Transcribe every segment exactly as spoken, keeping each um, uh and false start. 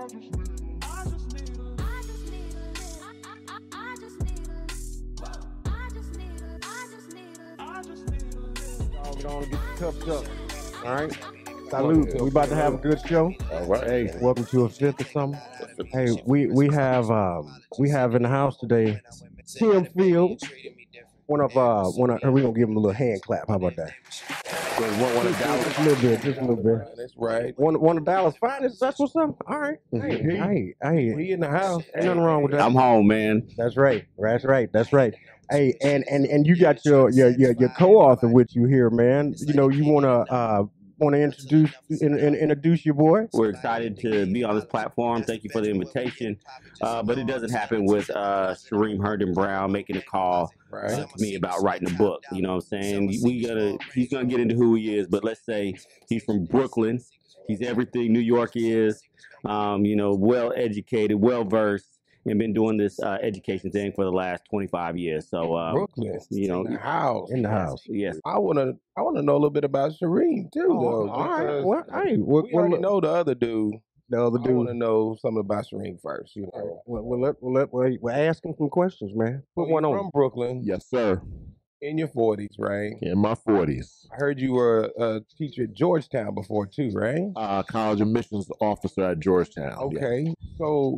Get on and get the cups up. All right. Salute. We about to have a good show. All right. Hey, welcome to a fifth or something. Hey, we we have um we have in the house today Tim Field. One of uh one of we gonna give him a little hand clap. How about that? So one, one of Dallas. Just a little bit, just a little bit. That's right. One one of Dallas' finest. That's what's up. All right. Hey, hey, hey. He in the house. Ain't nothing wrong with that. I'm home, man. That's right. That's right. That's right. Hey, and and and you got your your your, your co-author with you here, man. You know, you wanna uh want to introduce in, in, introduce your boy? We're excited to be on this platform. Thank you for the invitation. Uh, but it doesn't happen with uh, Shareem Herndon Brown making a call Right. uh, to me about writing a book. You know what I'm saying? We gonna he's gonna get into who he is, but let's say he's from Brooklyn. He's everything New York is. Um, you know, well educated, well versed, and been doing this uh, education thing for the last twenty-five years. So um, Brooklyn. you know, in the house. In the house. yes. I wanna I wanna know a little bit about Shareem too, Oh, though. all right. because Well, hey, what, we what, already know the other dude. the other I want to dude. know something about Shareem first. You know, Well, well, let, well, let, well, we're asking some questions, man. Put So one you're on. from Brooklyn, Yes, sir. in your forties, right? In my forties. I heard you were a teacher at Georgetown before too, right? Uh, college admissions officer at Georgetown. yeah. Okay, so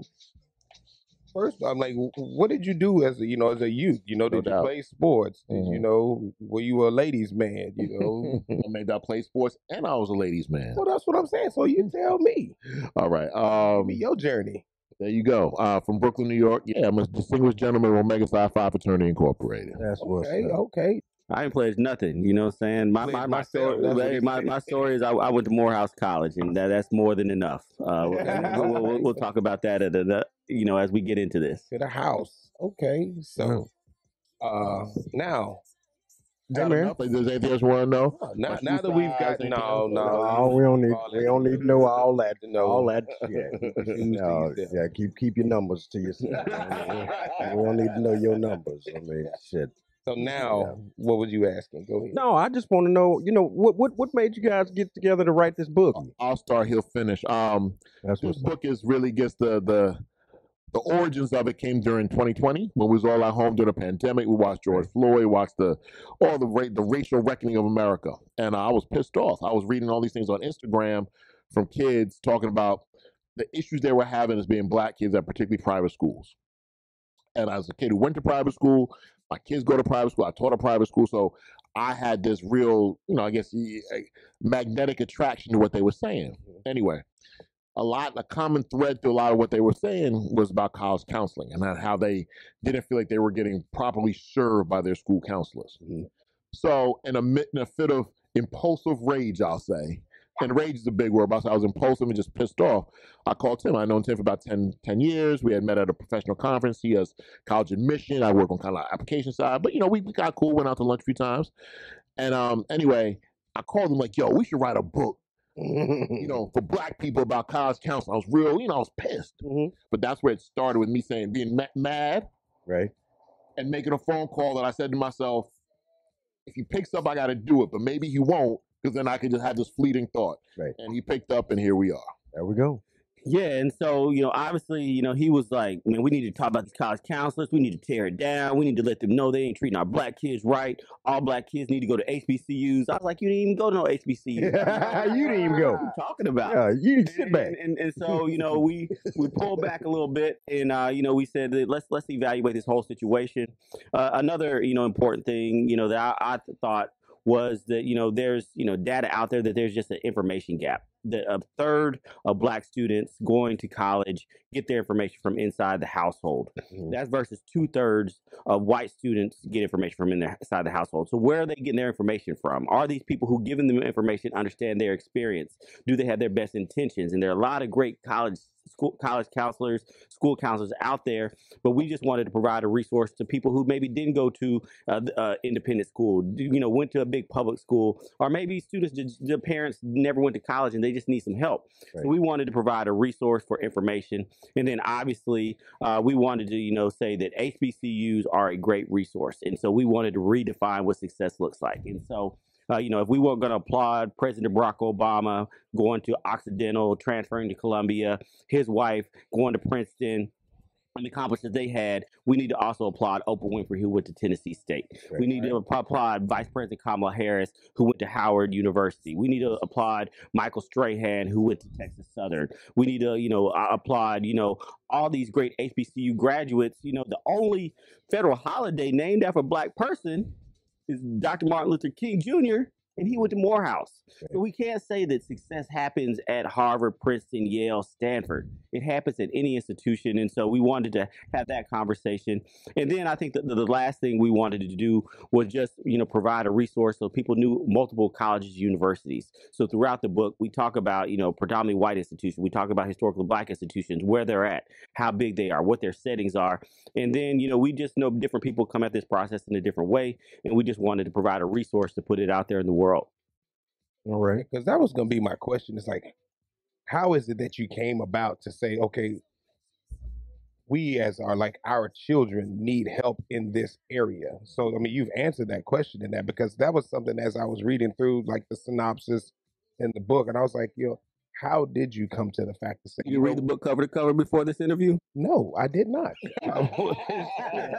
first, I'm like, wh- what did you do as a, you know, as a youth? You know, No did you doubt. play sports? Did you Mhm. know, were you a ladies' man? You know, I made that play sports, and I was a ladies' man. well, that's what I'm saying. So you tell me, All right. give Um, me your journey. there you go. Uh, from Brooklyn, New York. Yeah, I'm a distinguished gentleman with Omega Psi Phi Fraternity Incorporated. That's what's Okay, up. okay. I ain't pledged nothing, you know what I'm saying? My Pledged my, my myself, story that's what hey, he my, said. my story is I, I went to Morehouse College, and that, that's more than enough. Uh, we'll, we'll, we'll, we'll talk about that at a, you know as we get into this. To the house. Okay, so uh, now, Is Hey, that man. enough? Is there anything else you want to know? uh, now, My now shoe that we've size, got anything no, else? no, No, we don't need all we that don't need to know all that. to know. All that shit. Keep your shoes to No, yourself. yeah, keep keep your numbers to yourself. man. We don't need to know your numbers. I mean, shit. So now, what was you asking? Go ahead. No, I just want to know. You know, what what what made you guys get together to write this book? I'll start. He'll finish. Um, That's this what's up. book is really gets the the the origins of it came during twenty twenty when we was all at home during the pandemic. We watched George Floyd, we watched the all the ra- the racial reckoning of America, and I was pissed off. I was reading all these things on Instagram from kids talking about the issues they were having as being black kids at particularly private schools. And as a kid who went to private school, my kids go to private school. I taught a private school, so I had this real, you know, I guess y- a magnetic attraction to what they were saying. Anyway, a lot, a common thread to a lot of what they were saying was about college counseling and that how they didn't feel like they were getting properly served by their school counselors. Mhm. So, in a, mi- in a fit of impulsive rage, I'll say, and rage is a big word, but I was impulsive and just pissed off. I called Tim. I known Tim for about ten, ten years. We had met at a professional conference. He has college admission. I work on kind of like application side, but you know, we, we got cool, went out to lunch a few times. And um, anyway, I called him like, yo, we should write a book, you know, for black people about college counseling. I was real, you know, I was pissed. Mhm. But that's where it started with me saying, being ma- mad Right. and making a phone call that I said to myself, if he picks up, I got to do it, but maybe he won't, because then I could just have this fleeting thought. Right. And he picked up, and here we are. There we go. Yeah, and so, you know, obviously, you know, he was like, man, we need to talk about these college counselors. We need to tear it down. We need to let them know they ain't treating our black kids right. All black kids need to go to H B C Us. I was like, you didn't even go to no H B C Us. You didn't even go. What are you talking about? Yeah, you sit And, back. and, and, and so, you know, we we pulled back a little bit, and uh, you know, we said that let's let's evaluate this whole situation. Uh, another, you know, important thing, you know, that I, I thought was that, you know, there's, you know, data out there that there's just an information gap. That a third of black students going to college get their information from inside the household. Mhm. That's versus two thirds of white students get information from in their, inside the household. So where are they getting their information from? Are these people who giving them information understand their experience? Do they have their best intentions? And there are a lot of great college school college counselors, school counselors out there, but we just wanted to provide a resource to people who maybe didn't go to uh, uh, independent school, you know, went to a big public school, or maybe students, the parents never went to college and they just need some help. Right. So we wanted to provide a resource for information. And then obviously uh, we wanted to, you know, say that H B C Us are a great resource. And so we wanted to redefine what success looks like. And so Uh, you know, if we weren't going to applaud President Barack Obama going to Occidental, transferring to Columbia, his wife going to Princeton, and the accomplishments they had, we need to also applaud Oprah Winfrey, who went to Tennessee State. Right, we need right. to applaud Vice President Kamala Harris, who went to Howard University. We need to applaud Michael Strahan, who went to Texas Southern. We need to, you know, uh, applaud, you know, all these great H B C U graduates. You know, the only federal holiday named after a black person is Doctor Martin Luther King Junior, and he went to Morehouse. Okay. So we can't say that success happens at Harvard, Princeton, Yale, Stanford. It happens at any institution. And so we wanted to have that conversation. And then I think that the, the last thing we wanted to do was just, you know, provide a resource so people knew multiple colleges, universities. So throughout the book, we talk about, you know, predominantly white institutions. We talk about historically black institutions, where they're at, how big they are, what their settings are. And then, you know, we just know different people come at this process in a different way. And we just wanted to provide a resource to put it out there in the world. All right. Because that was going to be my question. It's like, how is it that you came about to say, okay, we as our, like, our children need help in this area? So, I mean, you've answered that question in that, because that was something as I was reading through, like, the synopsis in the book, and I was like, you know, how did you come to the fact to say, You read the book cover to cover before this interview? no, I did not. I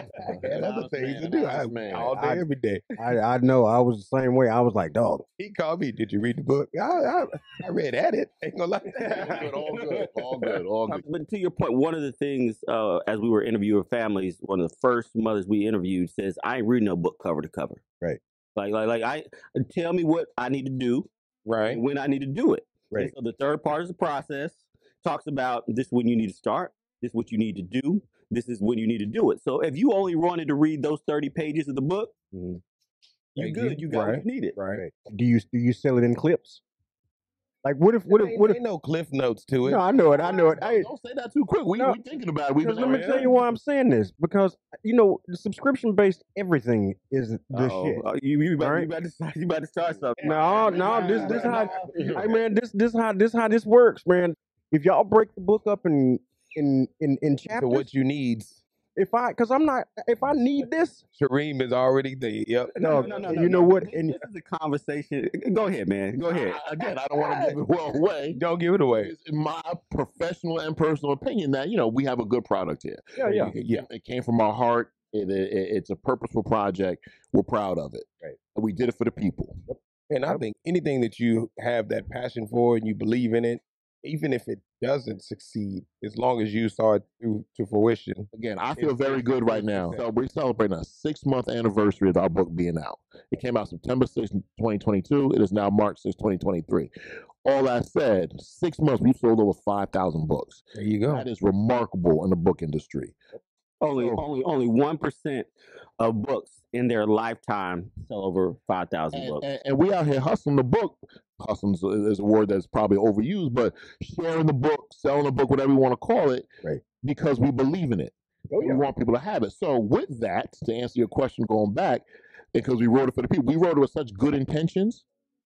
had other things to do. I, Man. all day, I- every day. I I know I was the same way. I was like, dog. He called me, did you read the book? I, I, I read at it. Ain't gonna lie. All good, all good, all good. But to your point, one of the things, uh, as we were interviewing families, one of the first mothers we interviewed says, I ain't reading no book cover to cover. Right. Like, like, like, I tell me what I need to do Right. and when I need to do it. Right. And so the third part is the process, talks about this is when you need to start, this is what you need to do, this is when you need to do it. So if you only wanted to read those thirty pages of the book, Mhm. you Thank good, you. you got Right. what you needed. Right. Do you do you sell it in clips? Like what if what if ain't, what if? ain't no cliff notes to it. No, I know it. I know it. Hey, Don't say that too quick. We No. we thinking about it. We because been let me over tell you why I'm saying this. Because you know the subscription based everything is the Uh-oh. shit. Uh, you, you, about, All right. you, about to start, you about to start something. No, no, this this how hey man, this this how this how this works, man. If y'all break the book up in in in, in To chapters, what you need. if I because I'm not if I need this, Shareem is already there. Yep. no, no, no, no, you know no. what? This, And this is a conversation. Go ahead, man. Go ahead. I- again, I don't want to give it well away. Don't give it away. It's in my professional and personal opinion that you know we have a good product here. yeah, yeah, Yeah. It came from our heart. It, it, it's a purposeful project. We're proud of it. Right. And we did it for the people. And I think anything that you have that passion for and you believe in it, even if it doesn't succeed, as long as you saw it through to fruition. Again, I feel It's- very it's- good right it's now. success. So we're celebrating a six month anniversary of our book being out. It came out September sixth, twenty twenty-two. It is now March sixth, twenty twenty-three. All that said, six months we've sold over five thousand books. There you go. That is remarkable in the book industry. Only, So- only, only one percent of books in their lifetime sell over five thousand And, books. and, and we out here hustling the book. Hustling is- is a word that's probably overused, but sharing the book, selling the book, whatever you want to call it, Right. because we believe in it. oh We yeah, want people to have it. So with that, to answer your question going back, because we wrote it for the people, we wrote it with such good intentions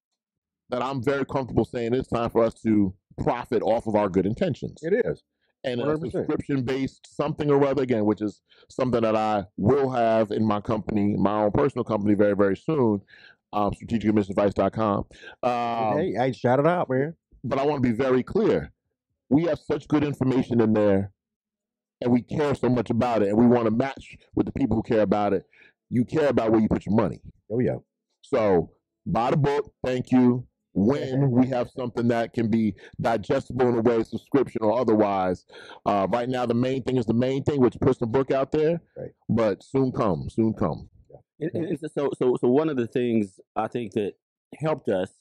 that I'm very comfortable saying it's time for us to profit off of our good intentions. it is. And a one hundred percent. subscription based something or other, again, which is something that I will have in my company, my own personal company, very, very soon, um, strategic admission advice dot com. Um, hey, hey, shout it out, man. but I want to be very clear. We have such good information in there and we care so much about it and we want to match with the people who care about it. You care about where you put your money. Oh yeah, So buy the book. Thank you. When we have something that can be digestible in a way, subscription or otherwise. Uh, right now, the main thing is the main thing, which puts the book out there. Right. But soon come, soon come. And- and it's- so, so, so one of the things I think that helped us,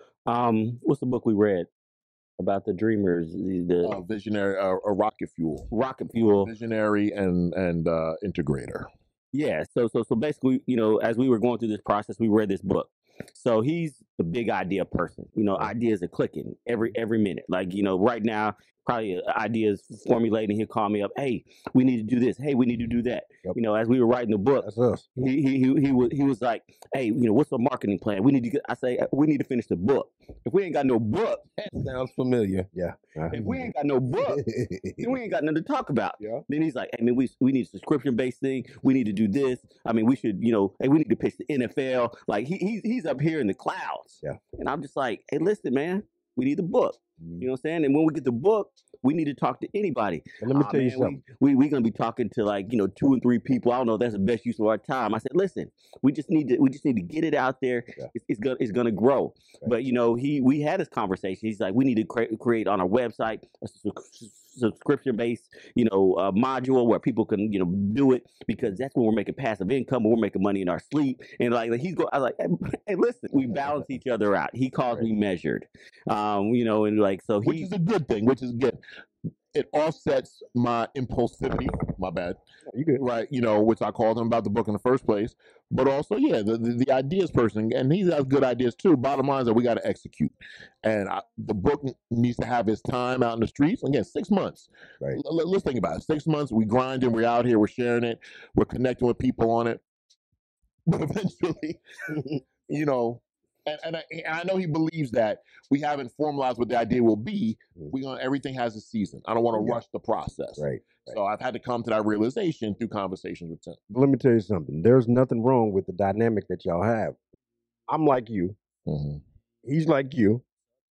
um, what's the book we read about the dreamers, the, the Uh, visionary, uh, a rocket fuel, rocket fuel? visionary, and and uh, integrator. Yeah. So, so, so basically, you know, as we were going through this process, we read this book. So he's the big idea person. You know, ideas are clicking every every minute. Like, you know, right now probably uh, ideas formulating. He'll call me up. Hey, we need to do this. Hey, we need to do that. Yep. You know, as we were writing the book, That's us. he he he he was he was like, hey, you know, what's our marketing plan? We need to get. I say we need to finish the book. If we ain't got no book, That sounds familiar. Yeah. Uh, if we ain't got no book, then we ain't got nothing to talk about. Yeah. Then he's like, hey man, we we need a subscription based thing. We need to do this. I mean, we should, you know, hey, we need to pitch the N F L. Like he he's he's up here in the clouds. Yeah. And I'm just like, hey, listen, man, we need the book. You know what I'm saying? And when we get the book, we need to talk to anybody. And let me Aw, tell you man, something. We, we we gonna be talking to like, you know, two and three people. I don't know if that's the best use of our time. I said, listen, we just need to we just need to get it out there. Yeah. It's, it's gonna it's gonna grow. Right. But you know, he we had this conversation. He's like, we need to cre- create on our website a su- subscription based, you know, uh, module where people can, you know, do it because that's when we're making passive income. We're making money in our sleep. And like, like he's going, I was like, hey, hey, listen, we balance each other out. He calls Right. me measured, um, you know, and like so which he. is a good thing. Which is good. It offsets my impulsivity. My bad. You good? Right, you know, which I called him about the book in the first place. But also, yeah, the, the, the ideas person, and he has good ideas too. Bottom line is that we got to execute. And I, the book needs to have its time out in the streets. Again, six months. Right. L- l- let's think about it. Six months, we grinding, we're out here, we're sharing it, we're connecting with people on it. But eventually, you know, and, and, I, and I know he believes that we haven't formalized what the idea will be. We gonna everything has a season. I don't want to Yeah. rush the process. Right. So I've had to come to that realization through conversations with Tim. But let me tell you something. There's nothing wrong with the dynamic that y'all have. I'm like you. Mm-hmm. He's like you.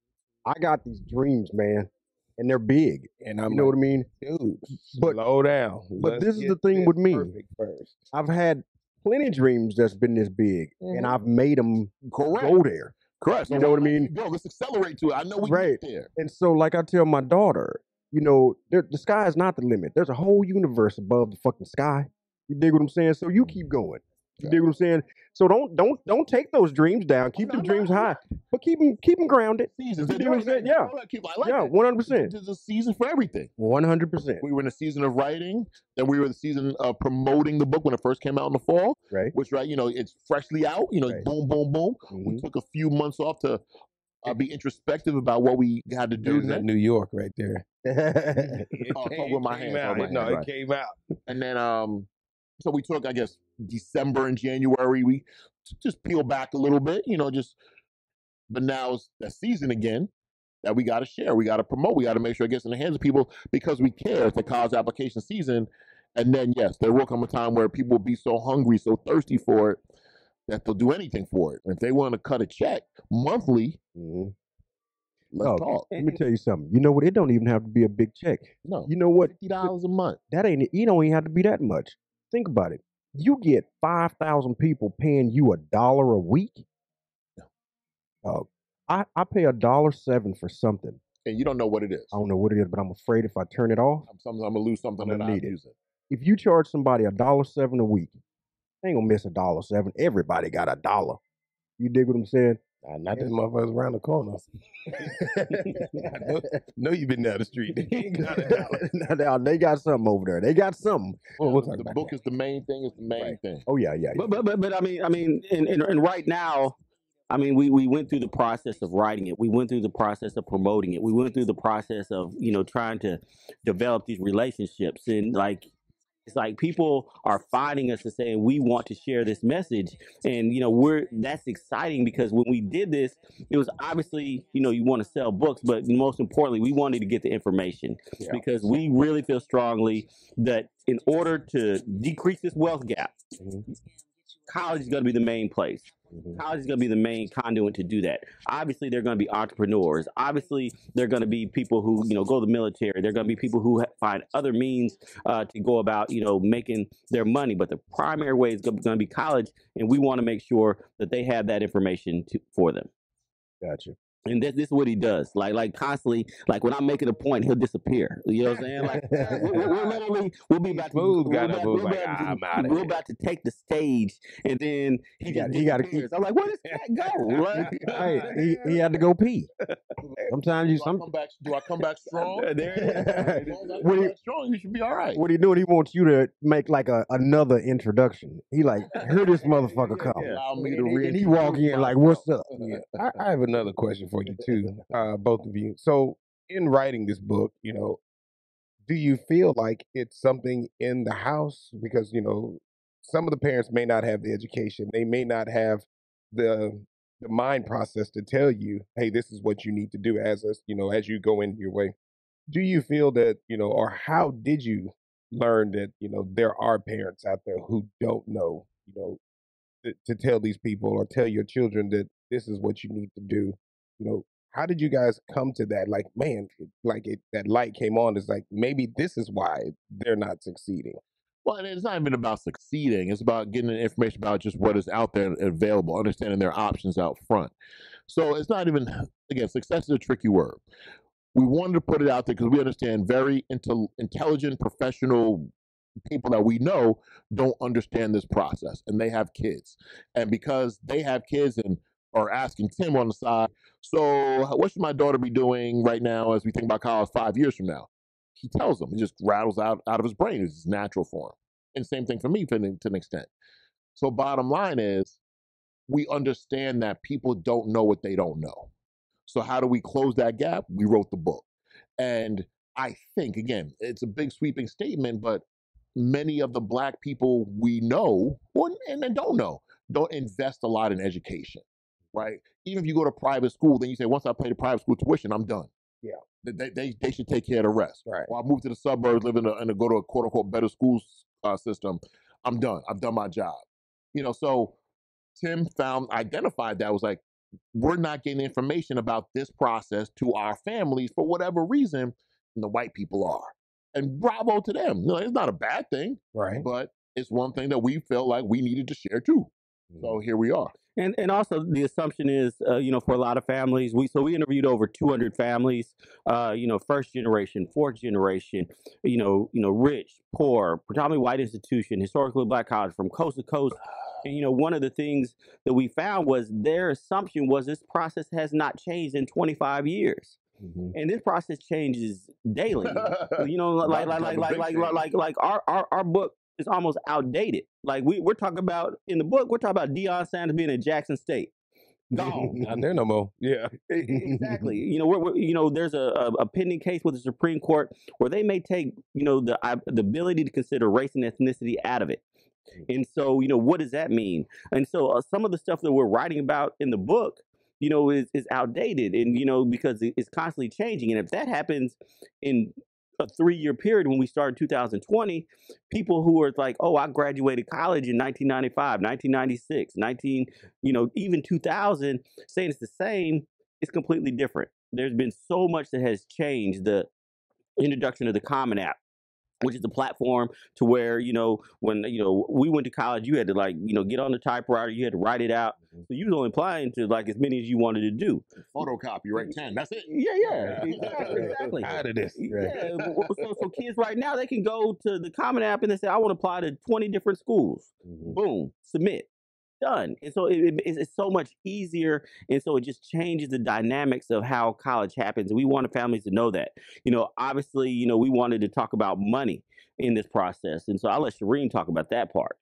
I got these dreams, man, and they're big. And I'm You know like, what I mean? dude, But- slow down. but Let's this is get the thing this with me. perfect first. I've had plenty of dreams that's been this big, and Mhm. I've made them Correct. go there. Correct. So You know why what I not mean? keep going? Let's accelerate to it. I know we Right. get there. And so, like I tell my daughter, you know, there, the sky is not the limit. There's a whole universe above the fucking sky. You dig what I'm saying? So you keep going. You Yeah. dig what I'm saying? So don't don't don't take those dreams down. Keep No, them no, dreams no. high, but keep them keep them grounded. Seasons. You dig what I'm saying? Yeah. I keep- I like Yeah, that. one hundred percent, There's a season for everything. one hundred percent. We were in a season of writing. Then we were in the season of promoting the book when it first came out in the fall. Right. Which, right, you know, it's freshly out. You know, Right. boom, boom, boom. We Mhm. took a few months off to uh, be introspective about what we had to do There's that next. New York right there. Mm-hmm. It Oh, talk came, with my came hands, out. talk with my no, hands, it came out. And then, um, so we took, I guess, December and January. We t- just peel back a little bit, you know, just. But now it's the season again that we got to share. We got to promote. We got to make sure it gets in the hands of people because we care. It's the college application season. And then, yes, there will come a time where people will be so hungry, so thirsty for it that they'll do anything for it. And if they want to cut a check monthly, Mhm. let's Oh, talk. Let me tell you something. You know what? It don't even have to be a big check. No, You know what? fifty dollars a month. That ain't it. You don't even have to be that much. Think about it. You get five thousand people paying you a dollar a week. Uh, I, I pay a dollar seven for something. And you don't know what it is. I don't know what it is, but I'm afraid if I turn it off, Sometimes I'm going to lose something I'm that gonna I'm need it. using. if you charge somebody a dollar seven a week, they ain't gonna miss a dollar seven. Everybody got a dollar. You dig what I'm saying? Nah, not this motherfuckers around the corner. I know, know you been down the street. They ain't got a dollar. Now, now, they got something over there. They got something. Well, we'll talk The about book that. is the main thing. Is the main Right. thing. Oh yeah, yeah. yeah. But but but, but I mean I mean and, and and right now, I mean we we went through the process of writing it. We went through the process of promoting it. We went through the process of, you know, trying to develop these relationships, and like it's like people are finding us and saying we want to share this message, and you know we're that's exciting because when we did this, it was obviously, you know, you want to sell books, but most importantly, we wanted to get the information Yeah. because we really feel strongly that in order to decrease this wealth gap, Mhm. college is going to be the main place. Mhm. College is going to be the main conduit to do that. Obviously, they're going to be entrepreneurs. Obviously, they're going to be people who, you know, go to the military. They're going to be people who ha- find other means uh, to go about, you know, making their money. But the primary way is going to be college, and we want to make sure that they have that information to, for them. Gotcha. And this, this is what he does. Like, like constantly, like when I'm making a point, he'll disappear. You know what I'm saying? Like, we're, we're we're literally, we'll be about to, Smooth we're got about, up, was we're like, about to- "I'm outta we're here." about to take the stage, and then he, He just got- he gotta disappears. I'm like, where does that go? Like, Hey, he, he had to go pee. Sometimes you Do I some come back? Do I come back strong? there it is. As long as I What come do you- back strong, you should be all right. what he doing? He wants you to make like a another introduction. He like, hear this motherfucker come. Allow me to And, read. and he walk in like, what's up? Yeah. I, I have another question for you too, uh, both of you. So in writing this book, you know, do you feel like it's something in the house? Because, you know, some of the parents may not have the education. They may not have the the mind process to tell you, hey, this is what you need to do as a, you know, as you go in your way. Do you feel that, you know, or how did you learn that, you know, there are parents out there who don't know, you know, to, to tell these people or tell your children that this is what you need to do? You know, how did you guys come to that? Like, man, it- like it, that light came on. It's like maybe this is why they're not succeeding. Well, and it's not even about succeeding. It's about getting the information about just what is out there and available, understanding their options out front. So it's not even, again, success is a tricky word. We wanted to put it out there because we understand very intel- intelligent, professional people that we know don't understand this process, and they have kids. And because they have kids and are asking Tim on the side, so what should my daughter be doing right now as we think about college five years from now? He tells them. He just rattles out out of his brain. It's natural for him. And same thing for me to an, to an extent. So bottom line is, we understand that people don't know what they don't know. So how do we close that gap? We wrote the book. And I think, again, it's a big sweeping statement, but many of the black people we know, or, and, and don't know, don't invest a lot in education, right? Even if you go to private school, then you say, once I pay the private school tuition, I'm done. Yeah. They, they, they should take care of the rest. Right. Or I move to the suburbs, live in a, and go to a quote unquote better school uh, system. I'm done. I've done my job. You know, so Tim found, identified that, was like, we're not getting information about this process to our families for whatever reason, and the white people are. And bravo to them. You know, it's not a bad thing, Right. but it's one thing that we felt like we needed to share too. So here we are. And and also the assumption is, uh, you know, for a lot of families, we so we interviewed over two hundred families, uh, you know, first generation, fourth generation, you know, you know, rich, poor, predominantly white institution, historically black college from coast to coast. And you know, one of the things that we found was their assumption was this process has not changed in twenty-five years. Mhm. And this process changes daily. You know, like like About to like become a like big like change. like like our our, our book is almost outdated. Like we we're talking about in the book, we're talking about Deion Sanders being in Jackson State. Gone. Not there no more. Yeah. E- Exactly. You know, we're, we're, you know, there's a, a, a pending case with the Supreme Court where they may take, you know, the uh, the ability to consider race and ethnicity out of it. And so, you know, what does that mean? And so, uh, some of the stuff that we're writing about in the book, you know, is is outdated, and you know, because it- it's constantly changing. And if that happens in a three year period when we started two thousand twenty, people who are like, oh, I graduated college in nineteen ninety-five, nineteen ninety-six, nineteen, you know, even two thousand, saying it's the same, it's completely different. There's been so much that has changed. The introduction of the Common App, which is the platform to where, you know, when, you know, we went to college, you had to, like, you know, get on the typewriter, you had to write it out. Mhm. So you was only applying to like as many as you wanted to do. Photocopy, right? ten. That's it. Yeah, yeah, exactly, exactly. Tired of this. Right. Yeah, but- so, so kids right now, they can go to the Common App and they say, I want to apply to twenty different schools. Mhm. Boom, submit, done. And so it, it- it's, it's so much easier, and so it just changes the dynamics of how college happens. And we wanted families to know that. You know, obviously, you know, we wanted to talk about money in this process, and so I'll let Shireen talk about that part.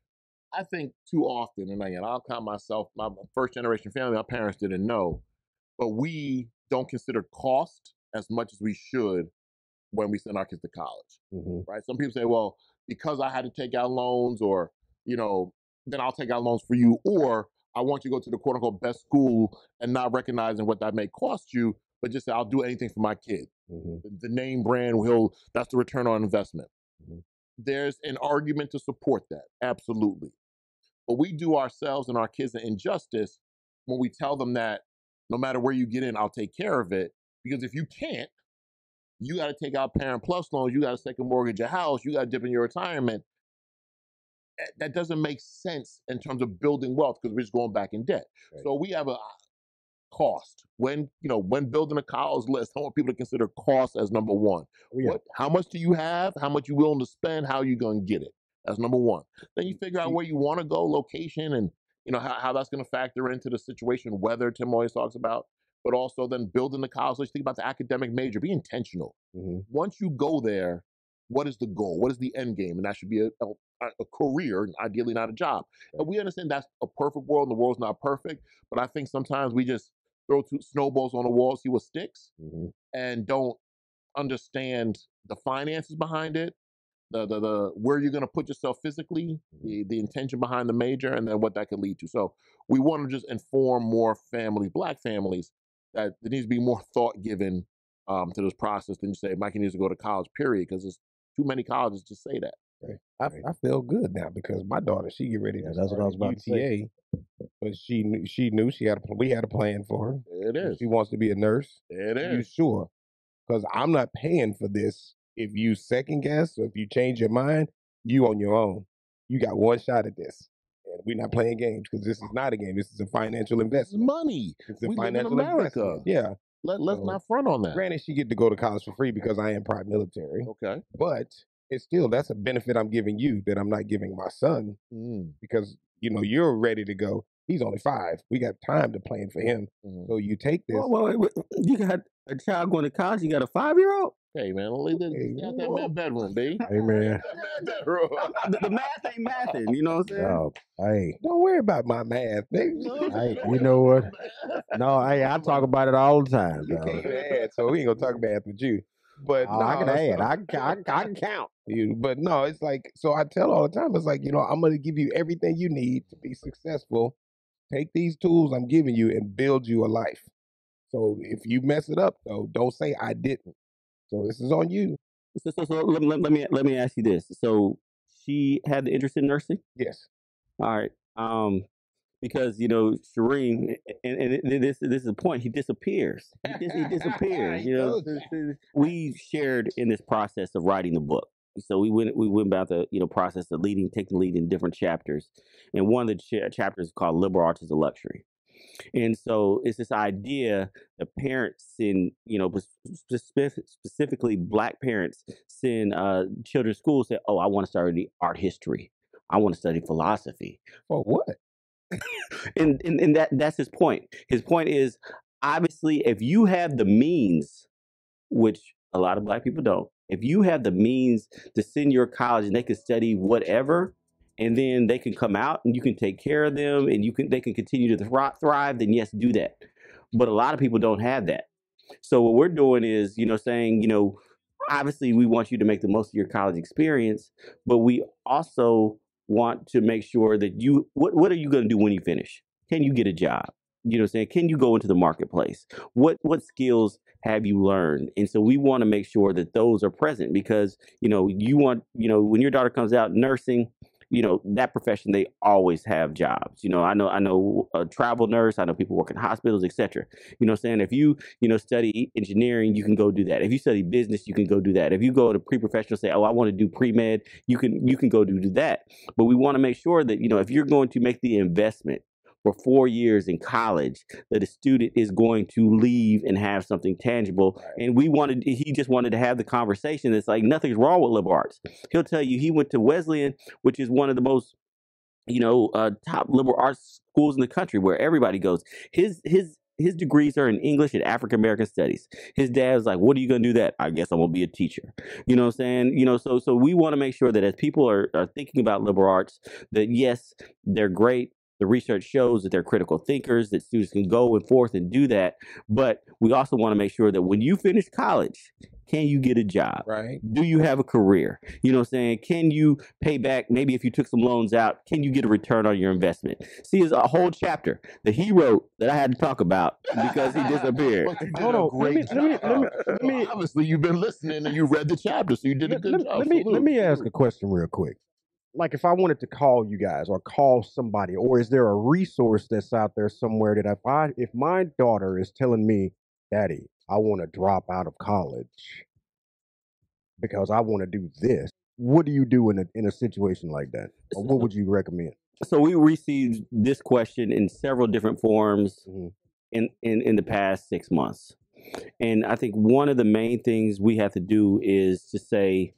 I think too often, and again, I'll count myself, my first generation family, my parents didn't know, but we don't consider cost as much as we should when we send our kids to college, Mhm. right? Some people say, well, because I had to take out loans, or, you know, then I'll take out loans for you, or I want you to go to the quote unquote best school, and not recognizing what that may cost you, but just say, I'll do anything for my kid. Mhm. The, the name brand will, that's the return on investment. Mhm. There's an argument to support that, absolutely. But we do ourselves and our kids an injustice when we tell them that no matter where you get in, I'll take care of it. Because if you can't, you got to take out Parent Plus loans, you got to second mortgage your house, you got to dip in your retirement. That- That doesn't make sense in terms of building wealth, because we're just going back in debt. Right. So we have a cost when, you know, when building a college list. I want people to consider cost as number one. Oh, yeah. What, how much do you have? How much you willing to spend? How you going to get it? That's number one. Then you figure out where you want to go, location, and you know how, how that's going to factor into the situation, weather Tim always talks about, but also then building the college list. Think about the academic major. Be intentional. Mhm. Once you go there, what is the goal? What is the end game? And that should be a, a, a career, ideally not a job. And we understand that's a perfect world, and the world's not perfect. But I think sometimes we just throw two snowballs on the wall, see what sticks, Mhm. and don't understand the finances behind it, the the, the where you're going to put yourself physically, the the intention behind the major, and then what that could lead to. So we want to just inform more families, black families, that there needs to be more thought given um, to this process than just say Mikey needs to go to college. Period, because there's too many colleges to say that. Right. I, I feel good now because my daughter, she get ready Yeah, to that's what I was start about to say. U T A, but she knew she knew she had a, pl- we had a plan for her. It If is. she wants to be a nurse, It you is. sure? Because I'm not paying for this. If you second guess or if you change your mind, you on your own. You got one shot at this. And we're not playing games because this is not a game. This is a financial This is investment. money. It's a We live in financial America. investment. Yeah. Let let's So, not front on that. granted, she get to go to college for free because I am private military, Okay. but it's still that's a benefit I'm giving you that I'm not giving my son Mm. because you know you're ready to go. He's only five. We got time to plan for him. Mhm. So you take this. Well, wait, wait, wait. You got a child going to college. You got a five year old. Hey man, leave this Hey, out that whoa. man bedroom, B. Hey man, That man bedroom. The, the math ain't mathing. You know what I'm saying? oh, hey, Don't worry about my math, nigga. hey, you know what? No, hey, I talk about it all the time, You dog. can't even add, so we ain't gonna talk math with you. But Oh, I can no, add. so- I can, I, can- I can count. you, but no, it's like so. I tell all the time, it's like you know, I'm gonna give you everything you need to be successful. Take these tools I'm giving you and build you a life. So if you mess it up, though, don't say I didn't. So this is on you. So, so, so let, let, let me let me ask you this. So she had the interest in nursing. Yes. All right. Um, because you know Shireen, and, and this this is the point. He disappears. He, dis, he disappears. He You know, does. we shared in this process of writing the book. So we went we went about the you know process of leading, taking the lead in different chapters, and one of the cha- chapters is called "Liberal Arts is a Luxury." And so it's this idea that parents send, you know, specific, specifically black parents send uh, children to school, say, oh, I want to study art history. I want to study philosophy. For what? And, and, and that that's his point. His point is, obviously, if you have the means, which a lot of black people don't, if you have the means to send your college and they can study whatever, and then they can come out and you can take care of them and you can they can continue to thri- thrive, then yes, do that. But a lot of people don't have that. So what we're doing is, you know, saying, you know, obviously we want you to make the most of your college experience, but we also want to make sure that you what what are you going to do when you finish? Can you get a job? You know what I'm saying? Can you go into the marketplace? What what skills have you learned? And so we want to make sure that those are present because, you know, you want, you know, when your daughter comes out nursing, you know, that profession, they always have jobs. You know, I know, I know a travel nurse, I know people work in hospitals, et cetera. You know what I'm saying? If you, you know, study engineering, you can go do that. If you study business, you can go do that. If you go to pre-professional, say, oh, I want to do pre-med, you can, you can go do, do that. But we want to make sure that, you know, if you're going to make the investment for four years in college, that a student is going to leave and have something tangible. And we wanted, he just wanted to have the conversation. It's like nothing's wrong with liberal arts. He'll tell you he went to Wesleyan, which is one of the most, you know, uh, top liberal arts schools in the country where everybody goes. His, his, his degrees are in English and African American studies. His dad was like, what are you going to do that? I guess I'm going to be a teacher. You know what I'm saying? You know, so, so we want to make sure that as people are, are thinking about liberal arts, that yes, they're great. The research shows that they're critical thinkers, that students can go and forth and do that. But we also want to make sure that when you finish college, can you get a job? Right. Do you have a career? You know what I'm saying? Can you pay back? Maybe if you took some loans out, can you get a return on your investment? See, it's a whole chapter that he wrote that I had to talk about because he disappeared. But you did Hold a on, let great me- let me- let me- job. let me- So obviously, you've been listening and you read the chapter, so you did a Let, good let- job. let me let Salute, me ask a salute. question real quick. Like, if I wanted to call you guys or call somebody, or is there a resource that's out there somewhere that if I if my daughter is telling me, Daddy, I want to drop out of college because I want to do this, what do you do in a in a situation like that, or what would you recommend? So we received this question in several different forms Mhm. in, in, in the past six months. And I think one of the main things we have to do is to say,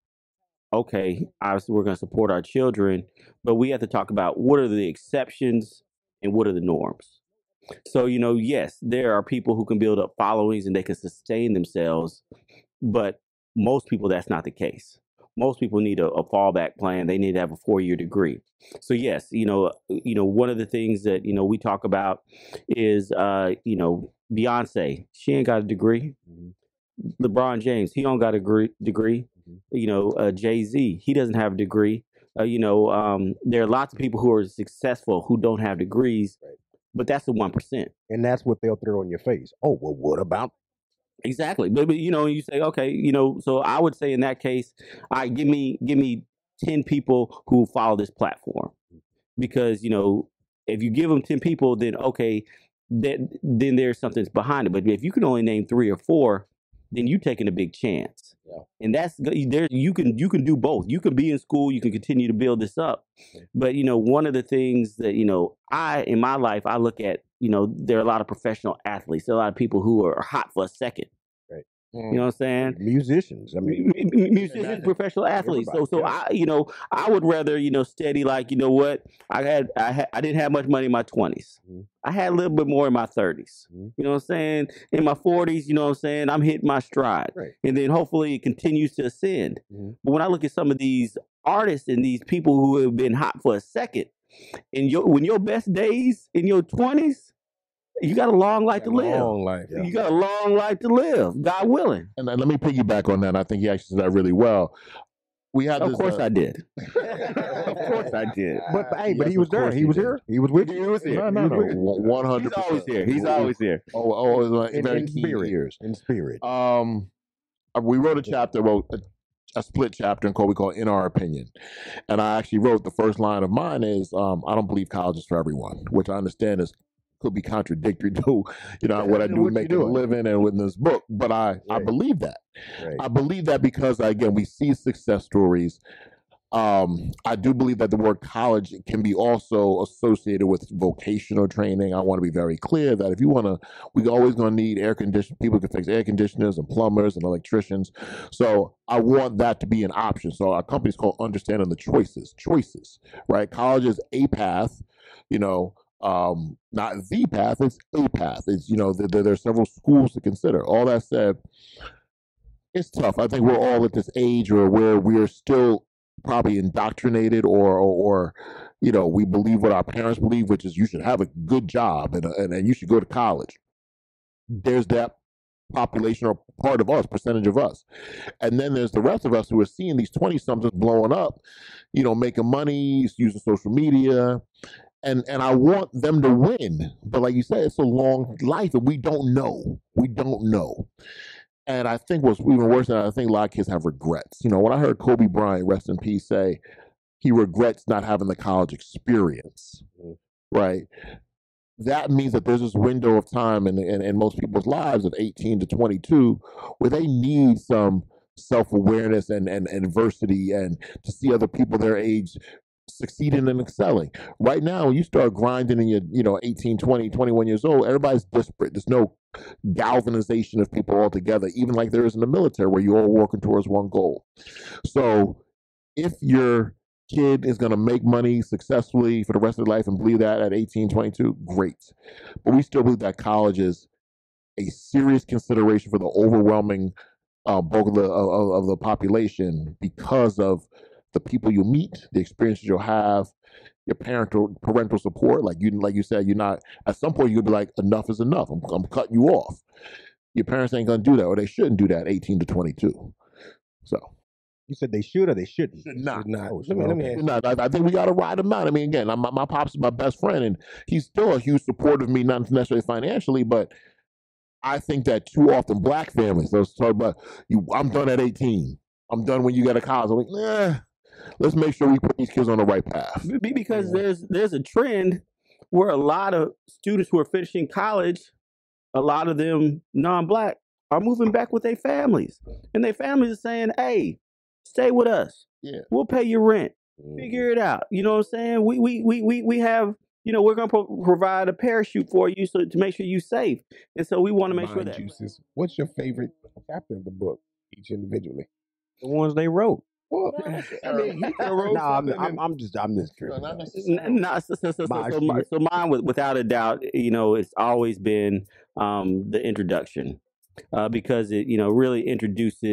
okay, obviously we're going to support our children, but we have to talk about what are the exceptions and what are the norms. So, you know, yes, there are people who can build up followings and they can sustain themselves, but most people, that's not the case. most people need a, a fallback plan. They need to have a four-year degree. So yes, you know, you know, one of the things that, you know, we talk about is, uh, you know, Beyonce, she ain't got a degree. Mm-hmm. LeBron James, he don't got a degree. degree. Mm-hmm. You know, uh, Jay-Z, he doesn't have a degree. Uh, you know, um, there are lots of people who are successful who don't have degrees, right. But that's the one percent. And that's what they'll throw in your face. Oh, well, what about? Exactly. But, but you know, you say, okay, you know, so I would say in that case, I right, give me give me ten people who follow this platform. Because, you know, if you give them ten people, then okay, then, then there's something behind it. But if you can only name three or four, then you're taking a big chance. Yeah. And that's there. You can you can do both. You can be in school. You can continue to build this up. Okay. But, you know, one of the things that, you know, I in my life, I look at, you know, there are a lot of professional athletes. There are a lot of people who are hot for a second. Right. Mm. You know what I'm saying? Musicians. I mean, M- musicians, professional athletes. So, so yeah. I, you know, I would rather, you know, steady. Like, you know what? I had, I had, I didn't have much money in my twenties. Mm. I had a little bit more in my thirties. Mm. You know what I'm saying? In my forties, you know what I'm saying? I'm hitting my stride, right. And then hopefully it continues to ascend. Mm. But when I look at some of these artists and these people who have been hot for a second, in your when your best days in your twenties. You got a long life to live. Long life. Yeah. You got a long life to live, God willing. And let me piggyback on that. I think he actually said that really well. We had. Of this, course, uh, I did. Of course, I did. But, but hey, but yes, he was there. He was did. here. He was with you. He was here. No, no, no. One hundred. He's always here. He's always here. Oh, oh, it was in, very in keen spirit. ears. In spirit. Um, we wrote a chapter. Wrote a, a split chapter in called we call In Our Opinion, and I actually wrote the first line of mine is um, I don't believe college is for everyone, which I understand is. Could be contradictory to, you know, what I do to make a living and with this book. But I, right. I believe that. Right. I believe that because, again, we see success stories. Um, I do believe that the word college can be also associated with vocational training. I want to be very clear that if you want to, we're always going to need air condition. People can fix air conditioners and plumbers and electricians. So I want that to be an option. So our company's called Understanding the Choices. Choices, right? College is a path, you know, um not the path, it's a path. It's, you know, there, there, there's several schools to consider. All that said, it's tough. I think we're all at this age or where we're still probably indoctrinated or, or or you know, we believe what our parents believe, which is you should have a good job and and, and you should go to college. There's that population or part of us, percentage of us. And then there's the rest of us who are seeing these twenty somethings blowing up, you know, making money, using social media. And and I want them to win. But like you said, it's a long life and we don't know. We don't know. And I think what's even worse than that, I think a lot of kids have regrets. You know, when I heard Kobe Bryant, rest in peace, say he regrets not having the college experience, mm-hmm. right? That means that there's this window of time in, in, in most people's lives of eighteen to twenty-two where they need some self-awareness and, and, and adversity and to see other people their age succeeding and excelling. Right now, when you start grinding in your, you know, eighteen, twenty, twenty-one years old, everybody's disparate. There's no galvanization of people all together, even like there is in the military where you're all working towards one goal. So if your kid is going to make money successfully for the rest of their life and believe that at eighteen, twenty-two, great. But we still believe that college is a serious consideration for the overwhelming uh, bulk of the, of, of the population because of the people you meet, the experiences you'll have, your parental parental support. Like you, like you said, you're not. At some point, you'll be like, enough is enough. I'm, I'm cutting you off. Your parents ain't gonna do that, or they shouldn't do that. at eighteen to twenty-two. So you said they should or they shouldn't. Should not. Should not. Oh, let me, let me okay. ask not. I, I think we gotta ride them out. I mean, again, my, my pops is my best friend, and he's still a huge supporter of me, not necessarily financially, but I think that too often black families. Let's talk about you. I'm done at eighteen. I'm done when you get a college. I'm like, nah. Let's make sure we put these kids on the right path. Because yeah. there's there's a trend where a lot of students who are finishing college, a lot of them non-black, are moving back with their families. And their families are saying, hey, stay with us. Yeah. We'll pay your rent. Mm. Figure it out. You know what I'm saying? We we we we, we have, you know, we're going to pro- provide a parachute for you so to make sure you're safe. And so we want to make Mind sure that. Juices. What's your favorite chapter of the book, each individually? The ones they wrote. Well, I mean, you can wrote no, I'm, something I'm, and- I'm just, I'm just curious. No, not necessarily. No, so, so, so, so, My so, my, so mine, with- without a doubt, you know, it's always been um, the introduction uh, because it, you know, really introduces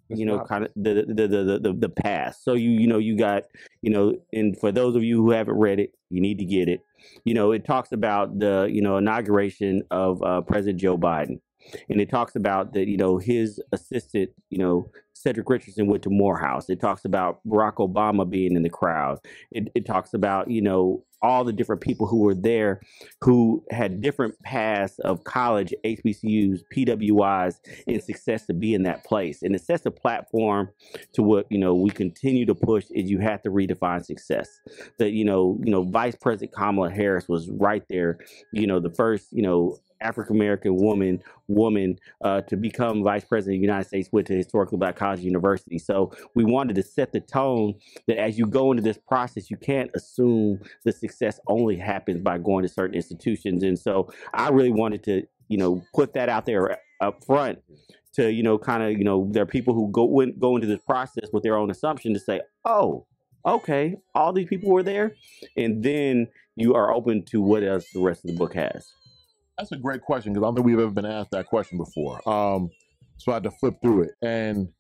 you know, kind of the the, the the the the past. So you you know you got you know, and for those of you who haven't read it, you need to get it. You know, it talks about the you know inauguration of uh, President Joe Biden, and it talks about that you know his assistant, you know, Cedric Richardson went to Morehouse. It talks about Barack Obama being in the crowd. It, it talks about you know all the different people who were there, who had different paths of college, H B C Us, P W Is, and success to be in that place. And it sets a platform to what you know we continue to push is you have to redefine success. That you know you know Vice President Kamala Harris was right there. You know the first you know. African American woman woman uh, to become vice president of the United States, went to historically black college university. So we wanted to set the tone that as you go into this process, you can't assume the success only happens by going to certain institutions. And so I really wanted to, you know, put that out there up front to, you know, kind of, you know, there are people who go went, go into this process with their own assumption to say, oh, okay, all these people were there. And then you are open to what else the rest of the book has. That's a great question because I don't think we've ever been asked that question before. Um, so I had to flip through it. And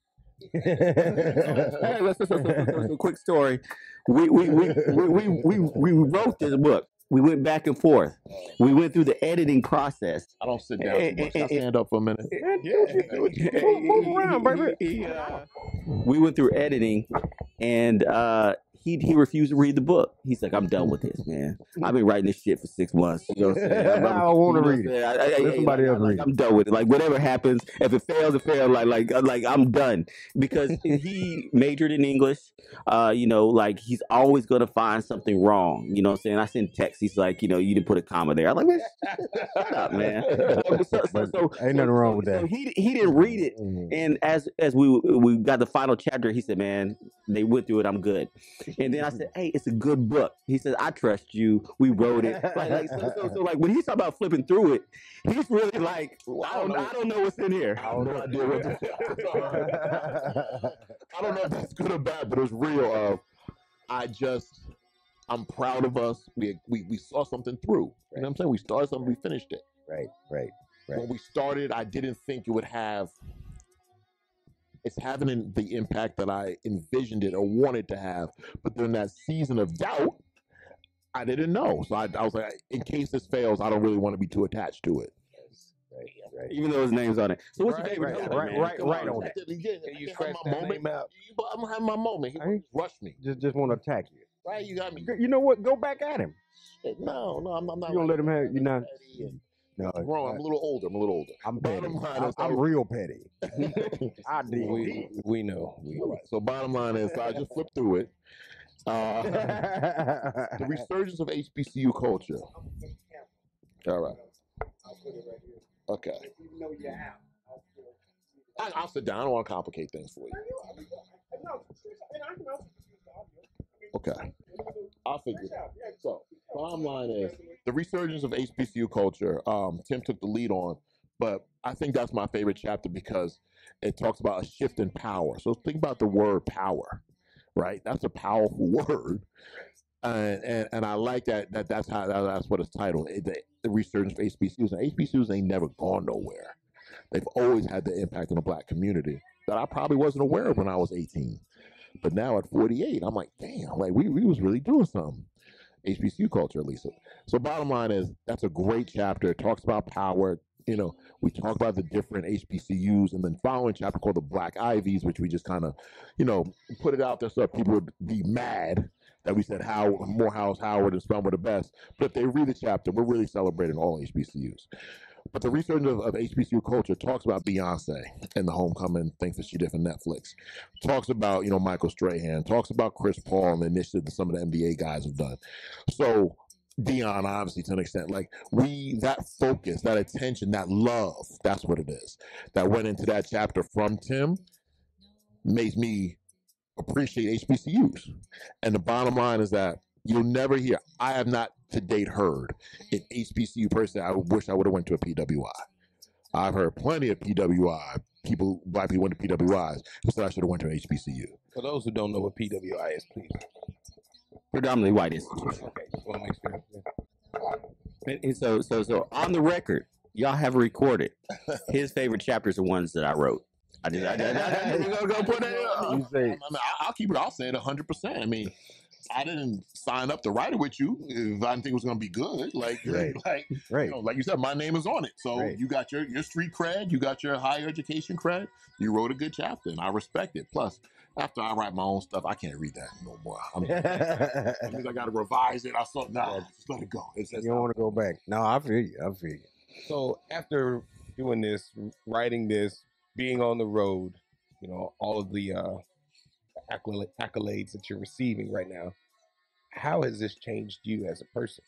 hey, let's, let's, let's, let's, let's, a quick story. We we, we, we, we, we wrote this book. We went back and forth. We went through the editing process. I don't sit down too much. Can I stand up for a minute? Yeah. Move, move around, baby. Uh, we went through editing, and uh, he he refused to read the book. He's like, I'm done with this, man. I've been writing this shit for six months. You know what I'm saying? I'm, I don't want to you know read it. I, I, I, Let somebody like, else like, read it. I'm done with it. Like whatever happens, if it fails, it fails. Like like like I'm done because he majored in English. Uh, you know, like he's always gonna find something wrong. You know what I'm saying? I send texts. He's like, you know, you didn't put a comma there. I'm like, man, shut up, man. So, so, so, Ain't nothing wrong with so that. he he didn't read it, and as as we we got the final chapter, he said, man, they went through it. I'm good. And then I said, hey, it's a good book. He said, I trust you. We wrote it. Like, like so, so, so like when he's talking about flipping through it, he's really like, I don't, I don't know what's in here. I don't know idea what to I don't know if that's good or bad, but it was real. Uh, I just, I'm proud of us. We, we we saw something through. You know what I'm saying? We started something, we finished it. Right, right, right. When we started, I didn't think it would have, it's having the impact that I envisioned it or wanted to have. But during that season of doubt, I didn't know. So I, I was like, in case this fails, I don't really want to be too attached to it. Right, right. Even though his name's on it. So what's Right, your favorite? right, chapter, right, man? right, Come right on. on it. Can you scratch my that moment? name out? You- I'm gonna have my moment. He Hey. rushed me. Just, just want to attack you. Right? You got me. You know what? Go back at him. No, no, I'm, I'm not. You gonna let him have? You not? petty and- No, I'm wrong. I'm a little older. I'm a little older. I'm petty. Bottom line I'm, is, I'm real petty. I did. We, we know. We All right. So bottom line is, so I just flipped through it. Uh, the resurgence of H B C U culture. All right. Okay. I, I'll sit down. I don't want to complicate things for you. Okay. I'll figure it out. So, bottom line is the resurgence of H B C U culture. Um, Tim took the lead on, but I think that's my favorite chapter because it talks about a shift in power. So think about the word power, right? That's a powerful word, and and, and I like that. That that's how that's what it's titled. It, the, the resurgence of H B C Us. And H B C Us ain't never gone nowhere. They've always had the impact on the black community that I probably wasn't aware of when I was eighteen. But now at forty-eight, I'm like, damn, like we, we was really doing something. H B C U culture, at least. So bottom line is, that's a great chapter. It talks about power. You know, we talk about the different H B C Us, and then following chapter called the Black Ivies, which we just kind of, you know, put it out there so that people would be mad that we said how Morehouse, Howard, and Spelman were the best. But if they read the chapter, we're really celebrating all H B C Us. But the research of, of H B C U culture talks about Beyonce and the Homecoming things that she did for Netflix. Talks about, you know, Michael Strahan. Talks about Chris Paul and the initiative that some of the N B A guys have done. So Deion, obviously, to an extent, like we, that focus, that attention, that love, that's what it is. That went into that chapter from Tim makes me appreciate H B C Us. And the bottom line is that you'll never hear, I have not to date heard an H B C U person I wish I would have went to a P W I. I've heard plenty of P W I people, black people went to P W Is who said I should have went to an H B C U. For those who don't know what P W I is, please. Predominantly white institution. Okay, just want to make sure. And, and so, so, so on the record, y'all have recorded his favorite chapters are ones that I wrote. I just, I just, I just go, go put it. I mean, You say- I mean, I- I'll keep it. I'll say it one hundred percent. I mean, I didn't sign up to write it with you if I didn't think it was going to be good. Like, Right. like, Right. you know, like you said, my name is on it. So Right. you got your your street cred, you got your higher education cred. You wrote a good chapter, and I respect it. Plus, after I write my own stuff, I can't read that no more. I'm, that means I got to revise it. I saw, nah, just let it go. It's, it's You don't want to go back. No, I feel you. I feel you. So after doing this, writing this, being on the road, you know, all of the uh, accolades, accolades that you're receiving right now, how has this changed you as a person?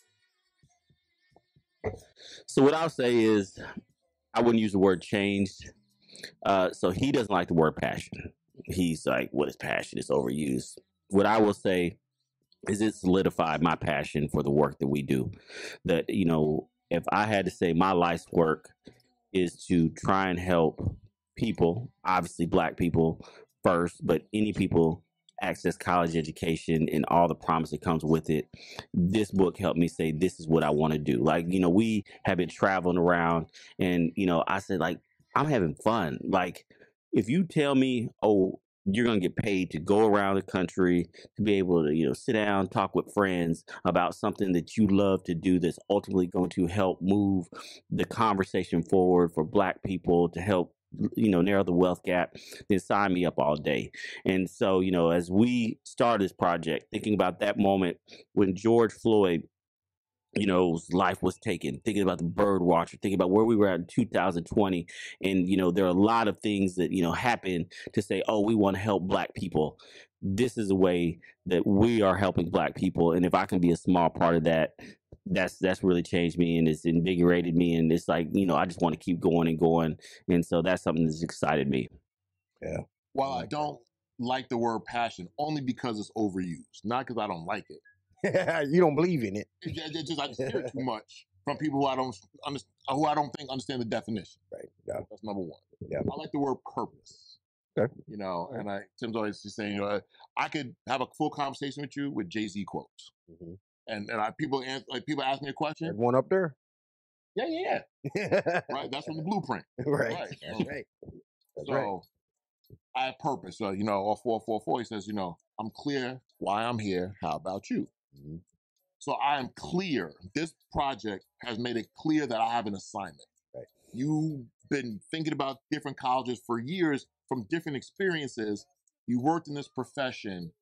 So what I'll say is, I wouldn't use the word changed. Uh, so he doesn't like the word passion. He's like, what is passion? It's overused. What I will say is it solidified my passion for the work that we do. That, you know, if I had to say my life's work is to try and help people, obviously black people first, but any people access college education and all the promise that comes with it. This book helped me say, this is what I want to do. Like, you know, we have been traveling around and, you know, I said, like, I'm having fun. Like, if you tell me, oh, you're going to get paid to go around the country, to be able to, you know, sit down, talk with friends about something that you love to do that's ultimately going to help move the conversation forward for black people, to help, you know, narrow the wealth gap, then sign me up all day. And so, you know, as we started this project, thinking about that moment when George Floyd, you know, life was taken, thinking about the bird watcher, thinking about where we were at in two thousand twenty. And, you know, there are a lot of things that, you know, happen to say, oh, we want to help black people. This is a way that we are helping black people. And if I can be a small part of that, that's that's really changed me and it's invigorated me. And it's like, you know, I just want to keep going and going. And so that's something that's excited me. Yeah. While I don't like the word passion, only because it's overused, not because I don't like it. You don't believe in it. It, it, it just I just hear too much from people who I don't understand, who I don't think understand the definition. Right. Yeah. That's number one. Yeah. I like the word purpose. Okay. You know, and I Tim's always just saying, you know, I could have a full conversation with you with Jay-Z quotes, Mhm. and and I people ans- like people ask me a question. There's one up there. Yeah, yeah, yeah. Right. That's from the blueprint. Right. Right. That's So- right. That's So right. I have purpose. So, you know, or four four four, he says, you know, I'm clear why I'm here. How about you? Mhm. So I am clear. This project has made it clear that I have an assignment. Right. You've been thinking about different colleges for years from different experiences. You worked in this profession.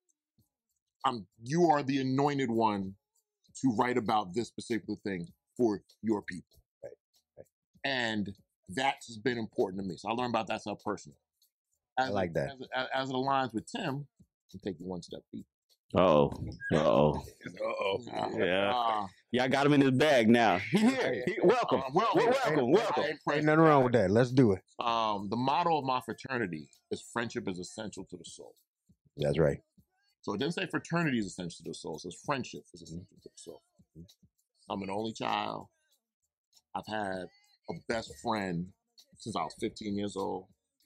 Um, you are the anointed one to write about this particular thing for your people. Right. Right. And that's been important to me. So I learned about that stuff personally. As I like it, that. As, it- as it aligns with Tim, I'll take you one step deeper. Oh, oh, Uh-oh. Uh, Yeah. uh, yeah, I got him in his bag now. He here. He, welcome. uh, well, Well, well, welcome, I welcome. ain't pressed Ain't nothing wrong with that. Let's do it. Um, the motto of my fraternity is friendship is essential to the soul. That's right. So it didn't say fraternity is essential to the soul. It says friendship is essential to the soul. I'm an only child. I've had a best friend since I was fifteen years old.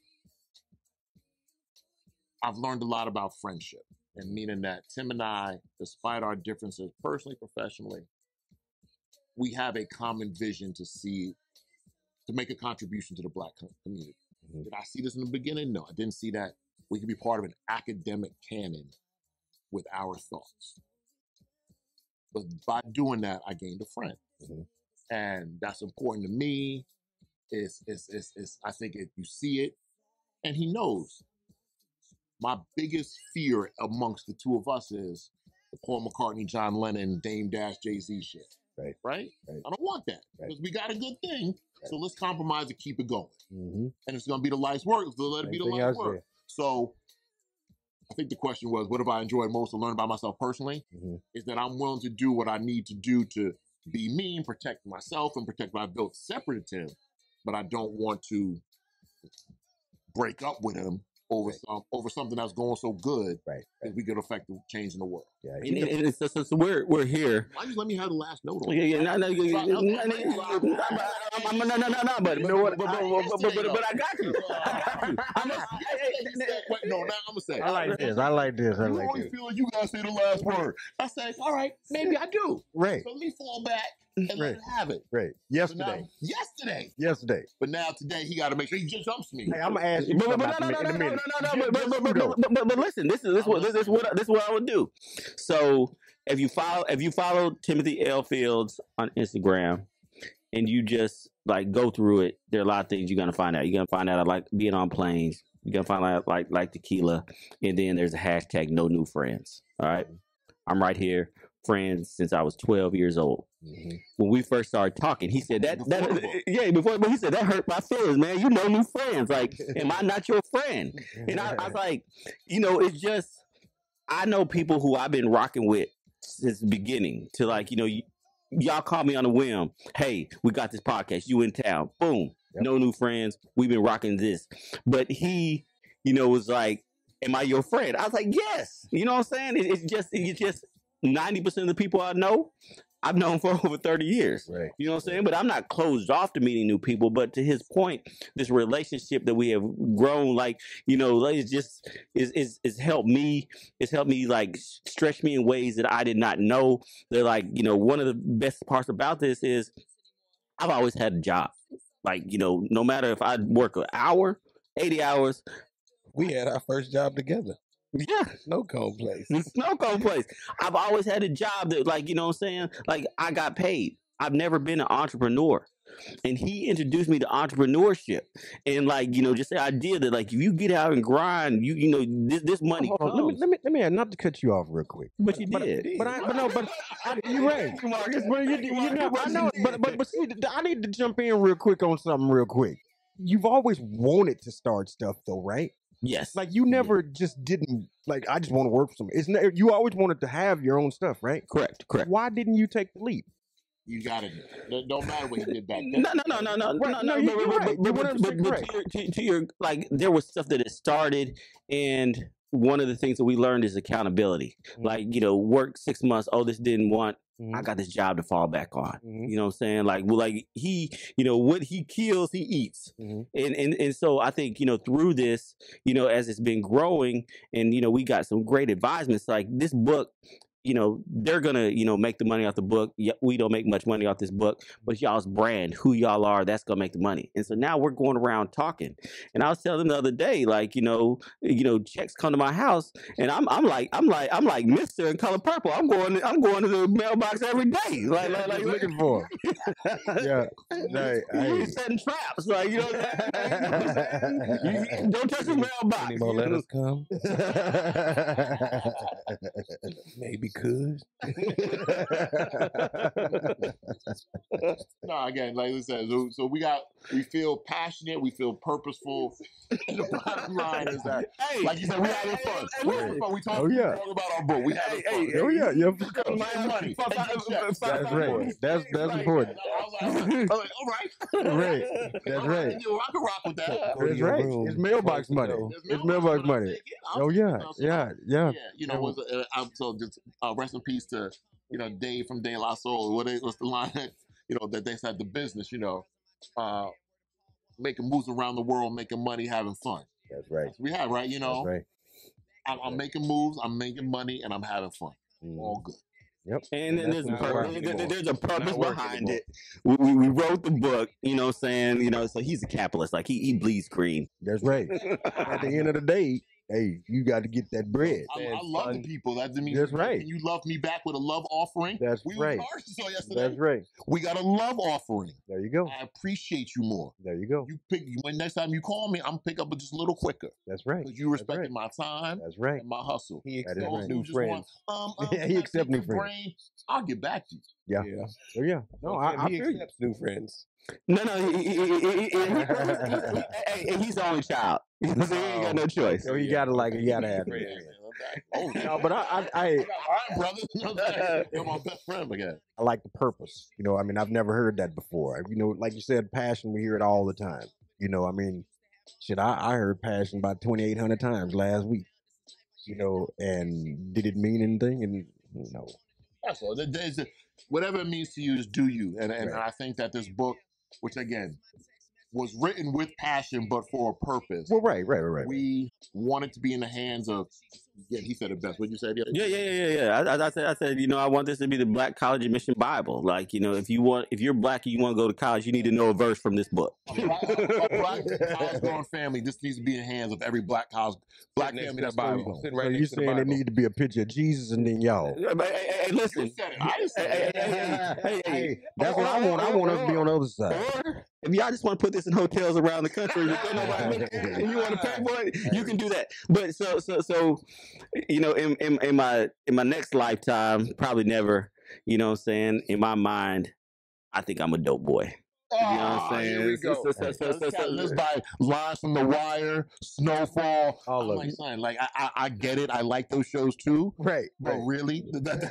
I've learned a lot about friendship, and meaning that Tim and I, despite our differences personally, professionally, we have a common vision to see, to make a contribution to the Black com- community. Mhm. Did I see this in the beginning? No, I didn't see that we could be part of an academic canon with our thoughts. But by doing that, I gained a friend. Mhm. And that's important to me. It's, it's, it's, it's, I think if you see it, and he knows. My biggest fear amongst the two of us is the Paul McCartney, John Lennon, Dame Dash, Jay-Z shit. Right. Right? Right. I don't want that. Right. Because we got a good thing. So let's compromise and keep it going. Mm-hmm. And it's going to be the life's work. So let it be the Same thing life's I work. So I think the question was, what have I enjoyed most to learn about myself personally? Mhm. Is that I'm willing to do what I need to do to be me and protect myself and protect what I've built separate to him. But I don't want to break up with him over Right. some over something that's going so good Right. that we could affect the change in the world. Yeah. And, and, and so, so, so we're we're here. Why just let me have the last note on Yeah, it? yeah, no, no, yeah, yeah, no, no, no, no, no, no, no, no, but You know what? but, but, but, but, but, but I got you. I got you. I'm a, Wait, no, now I'm gonna say. I like this. I like this. I You like always this. feel like you gotta say the last word. I say, all right, maybe I do. Right. So let me fall back and let Right. him have it. Right. So now, Yesterday. yesterday, Yesterday. but now today he got to make sure he just jumps me. Hey, I'm gonna ask you But, but, something but no, after no, in no, a no, no, minute. no, no, Just, but, but, just but, but, pseudo. but, but, but listen, this is this I'm what this is listening. what this is what I would do. So if you follow if you follow Timothy L. Fields on Instagram and you just like go through it, there are a lot of things you're gonna find out. You're gonna find out I like being on planes. You're gonna find out like like tequila, and then there's a hashtag no new friends. All right, I'm right here, friends since I was twelve years old. Mhm. When we first started talking, he said that Before the book. that yeah before, but he said that hurt my feelings, man. You know new friends, like am I not your friend? And I, I was like, you know, it's just I know people who I've been rocking with since the beginning. To like, you know, y- y'all call me on a whim. Hey, we got this podcast. You in town? Boom. Yep. No new friends. We've been rocking this. But he, you know, was like, "Am I your friend?" I was like, "Yes." You know what I'm saying? It, it's just, it's just ninety percent of the people I know, I've known for over thirty years. Right. You know what I'm saying? But I'm not closed off to meeting new people. But to his point, this relationship that we have grown, like, you know, like it's just is is is helped me. It's helped me like s- stretch me in ways that I did not know. They're like, you know, one of the best parts about this is I've always had a job. Like, you know, no matter if I work an hour, eighty hours, We had our first job together. yeah, Snow cone place. the snow cone place. I've always had a job that, like, you know what I'm saying? Like, I got paid. I've never been an entrepreneur. And he introduced me to entrepreneurship. And, like, you know, just the idea that, like, if you get out and grind, you you know, this, this money Hold on. comes. Let me let me let me not to cut you off real quick. But you But did. but I but no but I, you're right. Yes, but you, you know I know but but but see I need to jump in real quick on something real quick. You've always wanted to start stuff though, right? Yes. Like you never just didn't like I just want to work for somebody. It's ne- you always wanted to have your own stuff, right? Correct. Correct. Why didn't you take the leap? You got it. It don't matter what he did back then. No, no, no, no, no, Right, no, no, no. you- But, you're but, right. but, You're but, one hundred but, percent but to, your, to, to your, like, there was stuff that had started, and one of the things that we learned is accountability. Mhm. Like, you know, work six months. Oh, this didn't want. Mhm. I got this job to fall back on. Mhm. You know what I'm saying? Like, well, like he, you know, what he kills, he eats. Mhm. And, and and so I think, you know, through this, you know, as it's been growing, and you know, we got some great advisements. Like this book, you know, they're gonna, you know, make the money off the book. Yeah, we don't make much money off this book, but y'all's brand, who y'all are, that's gonna make the money. And so now we're going around talking. And I was telling them the other day, like, you know, you know, checks come to my house, and I'm I'm like I'm like I'm like Mister in Color Purple. I'm going I'm going to the mailbox every day. Like like like Just looking for 'em. Yeah. Right. You Hey. ain't setting traps, like you know what I'm saying? You- you- don't touch the mailbox. Any more you know? letters come? Maybe could. No, again, like I said, so, so we got, we feel passionate, we feel purposeful, and the bottom line is that, Hey, like you said, we having hey, fun. hey, We listen. having fun. We talk, Oh, yeah. we talk about our book. We having Hey, fun. hey, Oh yeah, yeah. For Come sure. get money. Five- and five- get checks. five- That's right. That's that's Like, important. I was like, I was like, I was like, all right. Right. That's All right. right. You know, I can rock with that. Go to That's your right. room, It's mailbox close the money. door. It's mailbox money. Take it. I'll Oh take it. yeah, You know, so yeah, yeah. Yeah, you know, was uh, uh, so just uh, rest in peace to you know Dave from De La Soul. What is, what's the line? You know that they said the business. You know, uh, making moves around the world, making money, having fun. That's right. That's what we have, right? You know, That's right. I'm, I'm making moves, I'm making money, and I'm having fun. Mhm. All good. Yep. And then there's a, not pur- work there- anymore. there- there's a purpose Not work behind anymore. it. We, we, we wrote the book, you know what I'm saying? You know, so he's a capitalist. Like he, he bleeds green. That's right. At the end of the day, hey, you got to get that bread. I, I Man, love son. the people. That means That's right. Can you love me back with a love offering? That's we right. was Arkansas yesterday. That's right. We got a love offering. There you go. I appreciate you more. There you go. You pick when next time you call me, I'm pick up just a little quicker That's right. because you That's respected right. my time That's right. and my hustle. He That is accepts right. Those new who just want, friends. um, um, Yeah, can he I accept pick new your friends. brain? I'll get back to you. Yeah. Yeah. Oh yeah. No, Well, I, Tim, I he feel you. accepts new friends. No, no, he, he, he, he, he, he, hey, hey, he's the only child. So he ain't got no choice. So you gotta like, you gotta have it. Friends. Oh, No, but I, I, I, all right, brother. You know what I'm saying? You're my best friend again. I like the purpose. You know, I mean, I've never heard that before. You know, like you said, passion. We hear it all the time. You know, I mean, shit. I, I heard passion about twenty eight hundred times last week. You know, and did it mean anything? And no. That's all. There- there's a- whatever it means to you is do you. And and Right. I think that this book, which again, was written with passion, but for a purpose. Well, right, right, right, right. We want it to be in the hands of. Yeah, he said it best. What you said? Yeah, yeah, yeah, yeah. yeah. I, I, I said, I said, you know, I want this to be the Black College Admission Bible. Like, you know, if you want, if you're black and you want to go to college, you need to know a verse from this book. A black, a black college going family. This needs to be in the hands of every black college, black Sitting family. next That's to the where we Bible. going. Sitting So right you next to the saying there Bible. need to be a picture of Jesus and then y'all. Hey, hey, hey, hey, listen. You said it. I didn't say Hey, it. hey, hey, hey, hey, hey. That's what I want. I want us to be on the other side. Or if y'all just want to put this in hotels around the country, you, and you want to pay for it, you can do that. But so, so, so, you know, in, in, in my in my next lifetime, probably never. You know what I'm saying? In my mind, I think I'm a dope boy. You know what I'm Oh, saying? here we So- go. so- so- so- so- so- This by Live from the Wire, Snowfall. All I'm of like, it. son, like I, I, I get it. I like those shows too. Right, But right. really,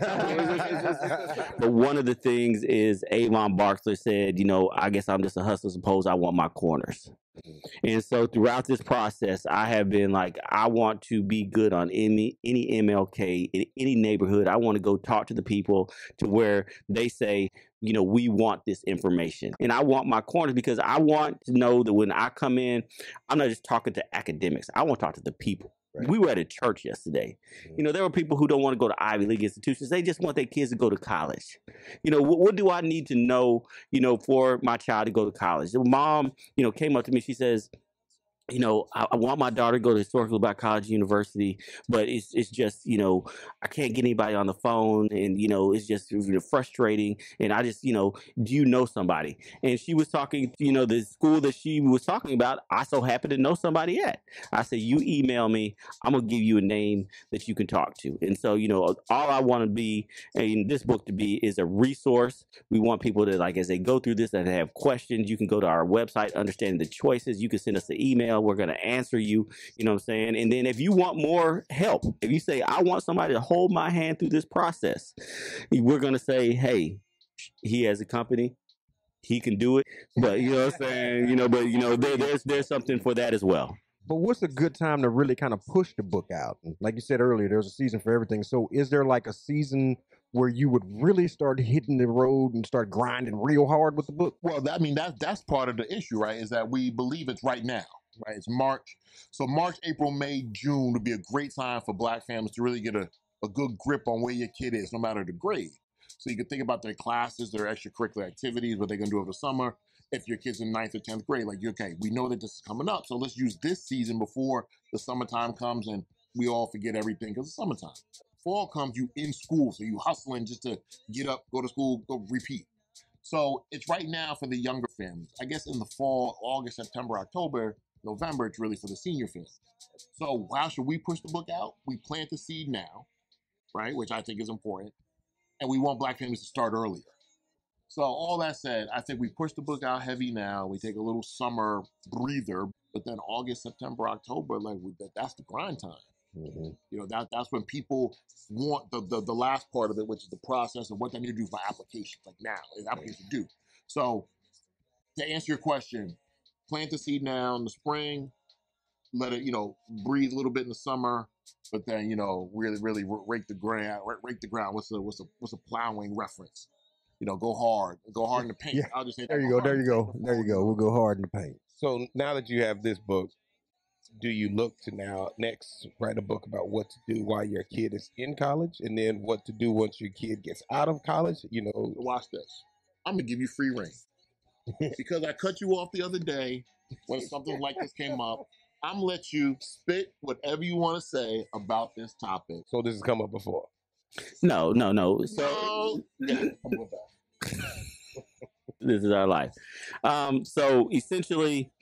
But one of the things is Avon Barksler said, you know, I guess I'm just a hustler. Suppose I want my corners. And so throughout this process, I have been like, I want to be good on any any M L K in any neighborhood. I want to go talk to the people to where they say, you know, we want this information. And I want my corners because I want to know that when I come in, I'm not just talking to academics. I want to talk to the people. Right. We were at a church yesterday. You know, there were people who don't want to go to Ivy League institutions. They just want their kids to go to college. You know, what, what do I need to know, you know, for my child to go to college? The mom, you know, came up to me. She says, you know, I, I want my daughter to go to Historical Black College University, but it's it's just, you know, I can't get anybody on the phone, and you know, it's just you know, frustrating. And I just, you know, do you know somebody? And she was talking, you know, the school that she was talking about, I so happen to know somebody at. I said, you email me, I'm gonna give you a name that you can talk to. And so, you know, all I want to be in this book to be is a resource. We want people to, like, as they go through this, that they have questions, you can go to our website, understanding the choices. You can send us an email. We're going to answer you, you know what I'm saying? And then if you want more help, if you say, I want somebody to hold my hand through this process, we're going to say, hey, he has a company. He can do it. But, you know what I'm saying? You know, but, you know, there, there's, there's something for that as well. But what's a good time to really kind of push the book out? Like you said earlier, there's a season for everything. So is there like a season where you would really start hitting the road and start grinding real hard with the book? Well, that, I mean, that's that's part of the issue, right? Is that we believe it's right now, right? It's March. So March, April, May, June would be a great time for black families to really get a, a good grip on where your kid is, no matter the grade. So you can think about their classes, their extracurricular activities, what they're going to do over the summer. If your kid's in ninth or tenth grade, like, okay, we know that this is coming up. So let's use this season before the summertime comes and we all forget everything because it's summertime. Fall comes, you in school, so you hustling just to get up, go to school, go repeat. So it's right now for the younger families. I guess in the fall, August, September, October, November, it's really for the senior families. So how should we push the book out? We plant the seed now, right, which I think is important. And we want black families to start earlier. So all that said, I think we push the book out heavy now. We take a little summer breather, but then August, September, October, like we, that, that's the grind time. Mm-hmm. You know, that that's when people want the, the the last part of it, which is the process of what they need to do for applications. Like now, is application due. So to answer your question, plant the seed now in the spring, let it, you know, breathe a little bit in the summer, but then, you know, really, really rake the ground, rake the ground. What's a what's a what's a plowing reference? You know, go hard, go hard in the paint. Yeah. I'll just say There that, you go, there you go, there you go. We'll go hard in the paint. So now that you have this book, do you look to now next write a book about what to do while your kid is in college, and then what to do once your kid gets out of college? You know, watch this. I'm gonna give you free reign because I cut you off the other day when something like this came up. I'm gonna let you spit whatever you want to say about this topic. So this has come up before. No, no, no. So no. Yeah, I'm with that. This is our life. Um, so essentially,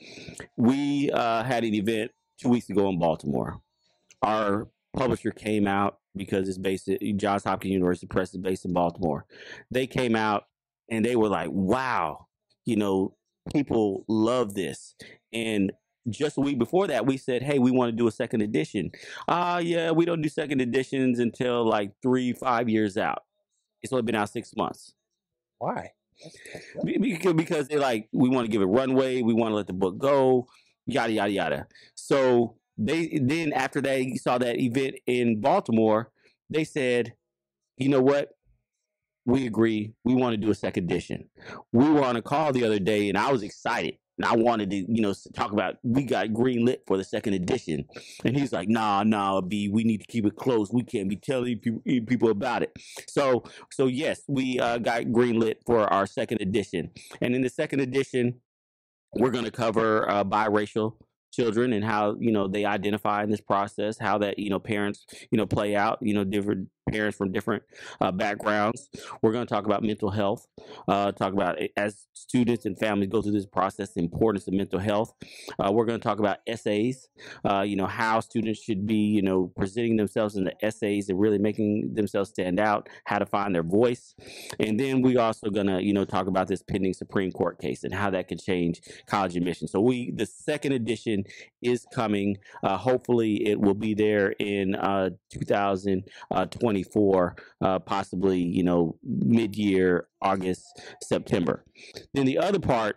we uh, had an event two weeks ago in Baltimore. Our publisher came out because it's based at Johns Hopkins University Press is based in Baltimore. They came out and they were like, wow, you know, people love this. And just a week before that, we said, hey, we want to do a second edition. Ah, uh, yeah, we don't do second editions until like three, five years out. It's only been out six months. Why? Because, because they're like, we want to give it runway. We want to let the book go, yada, yada, yada. So they then after they saw that event in Baltimore, they said, you know what? We agree. We want to do a second edition. We were on a call the other day, and I was excited And I wanted to, you know, talk about, we got green lit for the second edition. And he's like, nah, nah, B, we need to keep it close. We can't be telling people, people about it. So, so yes, we uh, got green lit for our second edition. And in the second edition, we're going to cover uh, biracial children and how, you know, they identify in this process, how that, you know, parents, you know, play out, you know, different parents from different uh, backgrounds. We're going to talk about mental health, uh, talk about as students and families go through this process, the importance of mental health. Uh, we're going to talk about essays, uh, you know, how students should be, you know, presenting themselves in the essays and really making themselves stand out, how to find their voice. And then we also going to, you know, talk about this pending Supreme Court case and how that could change college admission. So we, the second edition is coming. Uh, hopefully it will be there in uh, two thousand twenty-four, uh, possibly, you know, mid-year, August, September. Then the other part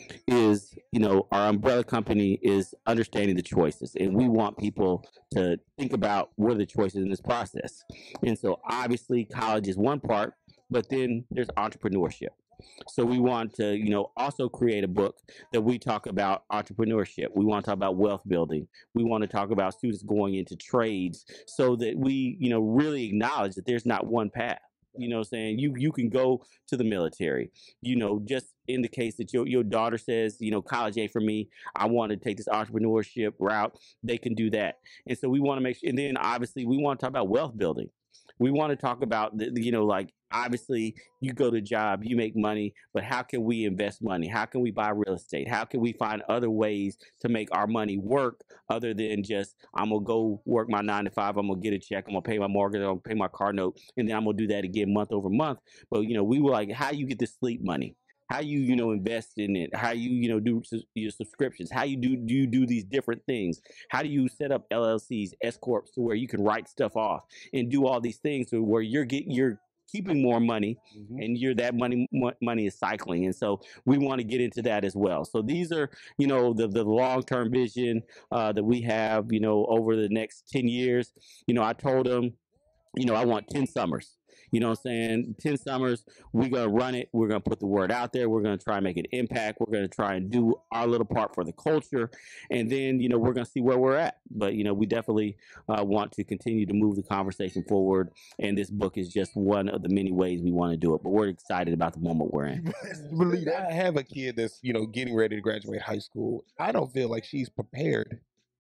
is, you know, our umbrella company is understanding the choices, and we want people to think about what are the choices in this process. And so obviously college is one part, but then there's entrepreneurship. So we want to, you know, also create a book that we talk about entrepreneurship. We want to talk about wealth building. We want to talk about students going into trades so that we, you know, really acknowledge that there's not one path. You know what I'm saying? You you can go to the military, you know, just in the case that your, your daughter says, you know, college ain't for me, I want to take this entrepreneurship route, they can do that. And so we want to make sure, and then obviously we want to talk about wealth building. We want to talk about, the, you know, like, obviously you go to a job, you make money, but how can we invest money? How can we buy real estate? How can we find other ways to make our money work other than just, I'm going to go work my nine to five, I'm going to get a check, I'm going to pay my mortgage, I'm going to pay my car note, and then I'm going to do that again month over month. But, you know, we were like, how you get the sleep money? How you, you know, invest in it, how you, you know, do your subscriptions, how you do, do you do these different things? How do you set up L L Cs, S Corps to where you can write stuff off and do all these things to where you're getting, you're keeping more money mm-hmm. and you're that money, money is cycling. And so we want to get into that as well. So these are, you know, the, the long-term vision uh, that we have, you know, over the next ten years. You know, I told them, you know, I want ten summers. You know what I'm saying? ten summers, we're going to run it. We're going to put the word out there. We're going to try and make an impact. We're going to try and do our little part for the culture. And then, you know, we're going to see where we're at. But, you know, we definitely uh, want to continue to move the conversation forward. And this book is just one of the many ways we want to do it. But we're excited about the moment we're in. Believe that. I have a kid that's, you know, getting ready to graduate high school. I don't feel like she's prepared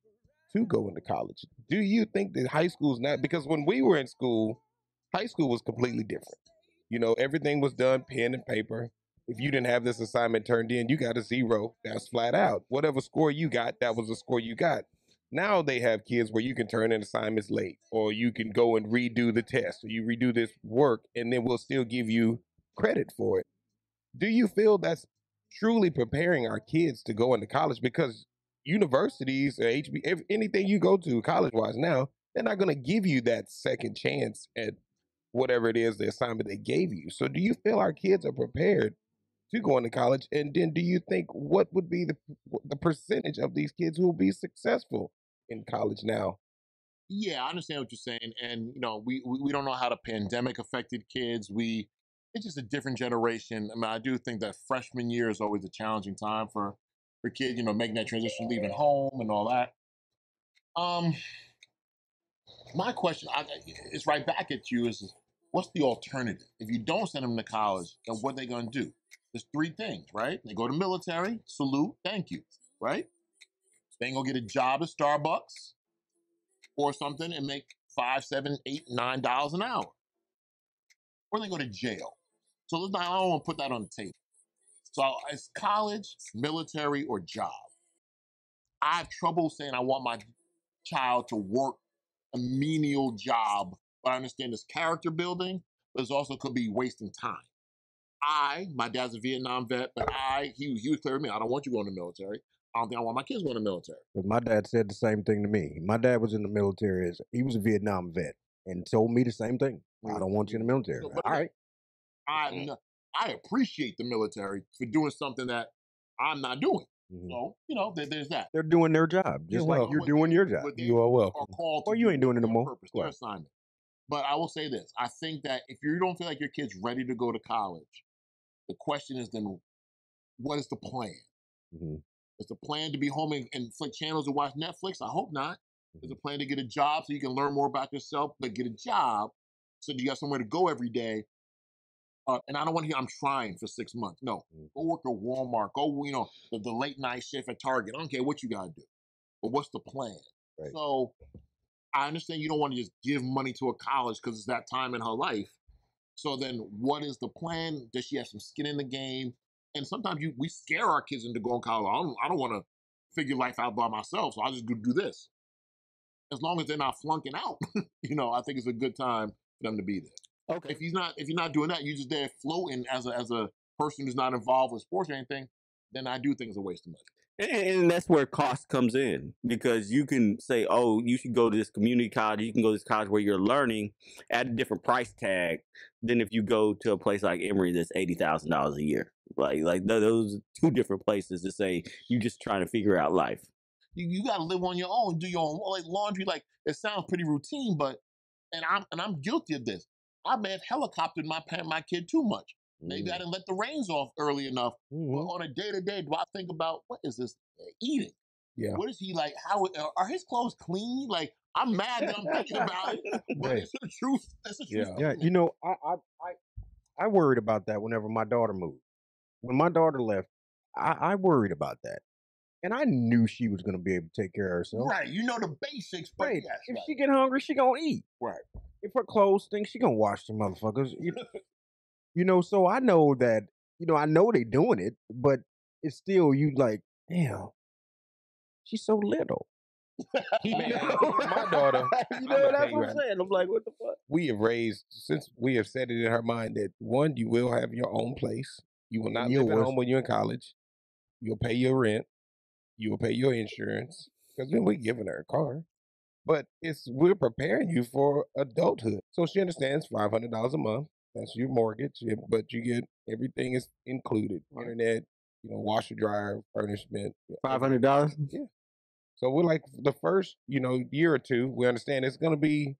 to go into college. Do you think that high school's not? Because when we were in school, high school was completely different. You know, everything was done pen and paper. If you didn't have this assignment turned in, you got a zero. That's flat out. Whatever score you got, that was the score you got. Now they have kids where you can turn in assignments late, or you can go and redo the test, or you redo this work, and then we'll still give you credit for it. Do you feel that's truly preparing our kids to go into college? Because universities, or H B, anything you go to college-wise now, they're not going to give you that second chance at whatever it is, the assignment they gave you. So do you feel our kids are prepared to go into college? And then do you think what would be the the percentage of these kids who will be successful in college now? Yeah, I understand what you're saying. And, you know, we, we, we don't know how the pandemic affected kids. We, it's just a different generation. I mean, I do think that freshman year is always a challenging time for, for kids, you know, making that transition, leaving home and all that. Um, my question I, is right back at you is, what's the alternative? If you don't send them to college, then what are they going to do? There's three things, right? They go to military, salute, thank you, right? They ain't going to get a job at Starbucks or something and make five, seven, eight, nine dollars an hour. Or they go to jail. So let's not, I don't want to put that on the table. So it's college, military, or job. I have trouble saying I want my child to work a menial job, but I understand this character building, but it also could be wasting time. I, my dad's a Vietnam vet, but I, he, he was clear with me, I don't want you going to the military. I don't think I want my kids going to the military. But my dad said the same thing to me. My dad was in the military. As, he was a Vietnam vet and told me the same thing. I don't want you in the military. So, All right. I, I appreciate the military for doing something that I'm not doing. Mm-hmm. So, you know, there, there's that. They're doing their job, just you're like welcome. You're doing your job. You are welcome. Are called or you ain't doing it no more. Purpose, their assignment. But I will say this. I think that if you don't feel like your kid's ready to go to college, the question is then, what is the plan? Mm-hmm. Is the plan to be home and, and flick channels and watch Netflix? I hope not. Is the plan to get a job so you can learn more about yourself, but get a job so you got somewhere to go every day? Uh, and I don't want to hear I'm trying for six months. No, go work at Walmart. Go, you know, the, the late night shift at Target. I don't care what you got to do, but what's the plan? Right. So I understand you don't want to just give money to a college because it's that time in her life. So then what is the plan? Does she have some skin in the game? And sometimes you we scare our kids into going to college. I don't, I don't want to figure life out by myself, so I'll just go do this. As long as they're not flunking out, you know, I think it's a good time for them to be there. Okay. If he's not, if you're not doing that, you're just there floating as a as a person who's not involved with sports or anything, then I do think it's a waste of money. And, and that's where cost comes in, because you can say, oh, you should go to this community college. You can go to this college where you're learning at a different price tag than if you go to a place like Emory that's eighty thousand dollars a year. Like, like th- those are two different places to say you just trying to figure out life. You, you got to live on your own, do your own like laundry. Like it sounds pretty routine, but and I'm and I'm guilty of this. I may have helicoptered my my kid too much. Maybe I didn't let the reins off early enough. Mm-hmm. But on a day to day, do I think about what is this uh, eating? Yeah. What is he like? How are his clothes clean? Like I'm mad that I'm thinking about it, but Right. it's the truth. It's the truth. Yeah. Yeah, you know, I, I I I worried about that whenever my daughter moved. When my daughter left, I, I worried about that, and I knew she was going to be able to take care of herself. Right. You know the basics, but Right. yes, If right. she get hungry, she gonna eat. Right. If her clothes stink, she gonna wash the motherfuckers. You, you know, so I know that. You know, I know they doing it, but it's still you like, damn, she's so little. Man, my daughter, you know, I'ma that's tell you what I'm right- saying. I'm like, what the fuck? we have raised, since we have set it in her mind that one, you will have your own place. You will not live at Yours. home when you're in college. You'll pay your rent. You will pay your insurance. Because then we're giving her a car. But it's we're preparing you for adulthood. So she understands five hundred dollars a month. That's your mortgage. yeah, But you get everything is included. Internet, you know, washer, dryer, furnishment. yeah, Five hundred dollars. Yeah. So we're like the first, you know, year or two, we understand it's going to be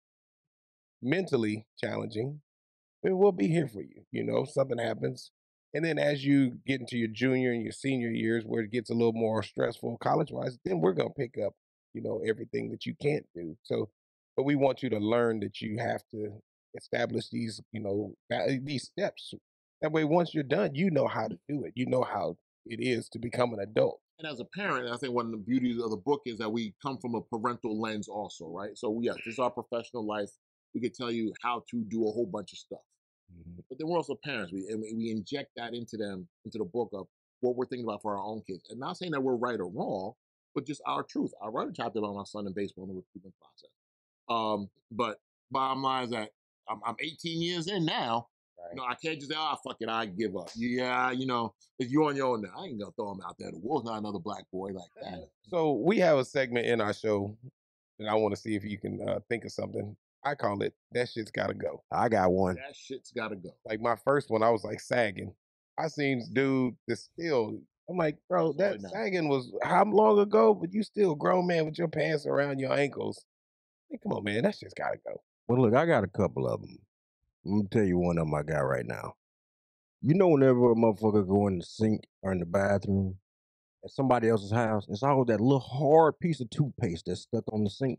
mentally challenging, but we'll be here for you. You know, something happens. And then as you get into your junior and your senior years where it gets a little more stressful college wise, then we're going to pick up, you know, everything that you can't do. So, but we want you to learn that you have to establish these, you know, va- these steps. That way, once you're done, you know how to do it. You know how it is to become an adult. And as a parent, I think one of the beauties of the book is that we come from a parental lens also, right? So yes, this is our professional life. We could tell you how to do a whole bunch of stuff. Mm-hmm. But then we're also parents. We and we we inject that into them, into the book of what we're thinking about for our own kids. And not saying that we're right or wrong, but just our truth. I wrote a chapter about my son in baseball in the recruitment process. Um, but bottom line is that I'm, I'm eighteen years in now. You know, I can't just say, oh, fuck it, I give up. Yeah, you know, if you're on your own now, I ain't gonna throw him out there. The world's not another black boy like that. So we have a segment in our show, and I want to see if you can uh, think of something. I call it "That Shit's Gotta Go." I got one. That shit's gotta go. Like my first one, I was like sagging. I seen this dude that's still. I'm like, bro, that now. sagging was how long ago? But you still a grown man with your pants around your ankles. Like, come on, man, that shit's gotta go. Well, look, I got a couple of them. Let me tell you one of them I got right now. You know, whenever a motherfucker go in the sink or in the bathroom at somebody else's house, it's always that little hard piece of toothpaste that's stuck on the sink.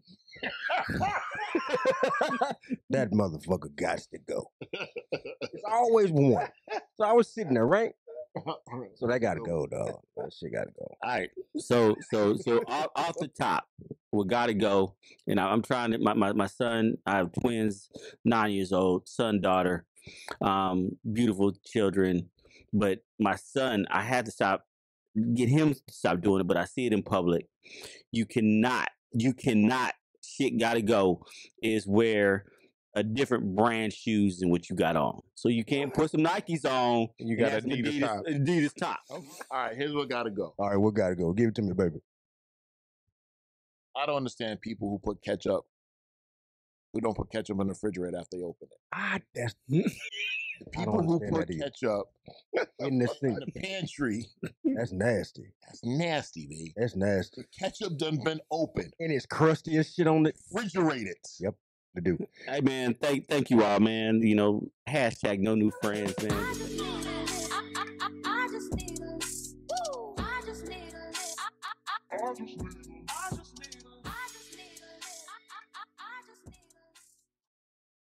That motherfucker got to go. It's always one. So I was sitting there, right? So that gotta go, dog. That shit gotta go. All right. So so so off, off the top, we gotta go. And I, I'm trying to. My, my my son. I have twins, nine years old, son, daughter, um, beautiful children. But my son, I had to stop, get him to stop doing it. But I see it in public. You cannot. You cannot. Shit gotta go. Is where a different brand shoes than what you got on. So you can't put some Nikes on. And you and got have some Adidas top. Adidas top. All right, here's what gotta go. All right, what gotta go? Give it to me, baby. I don't understand people who put ketchup, who don't put ketchup in the refrigerator after they open it. Ah, that's People who understand put that either. ketchup in the sink. in the pantry, That's nasty. that's nasty, man. That's nasty. The ketchup done been opened, And it's crusty as shit on it. refrigerated. Yep, the dude. Hey man, thank thank you all, man. You know, hashtag no new friends, man. I just need a, I just need a, I just need a, I just need, I just need.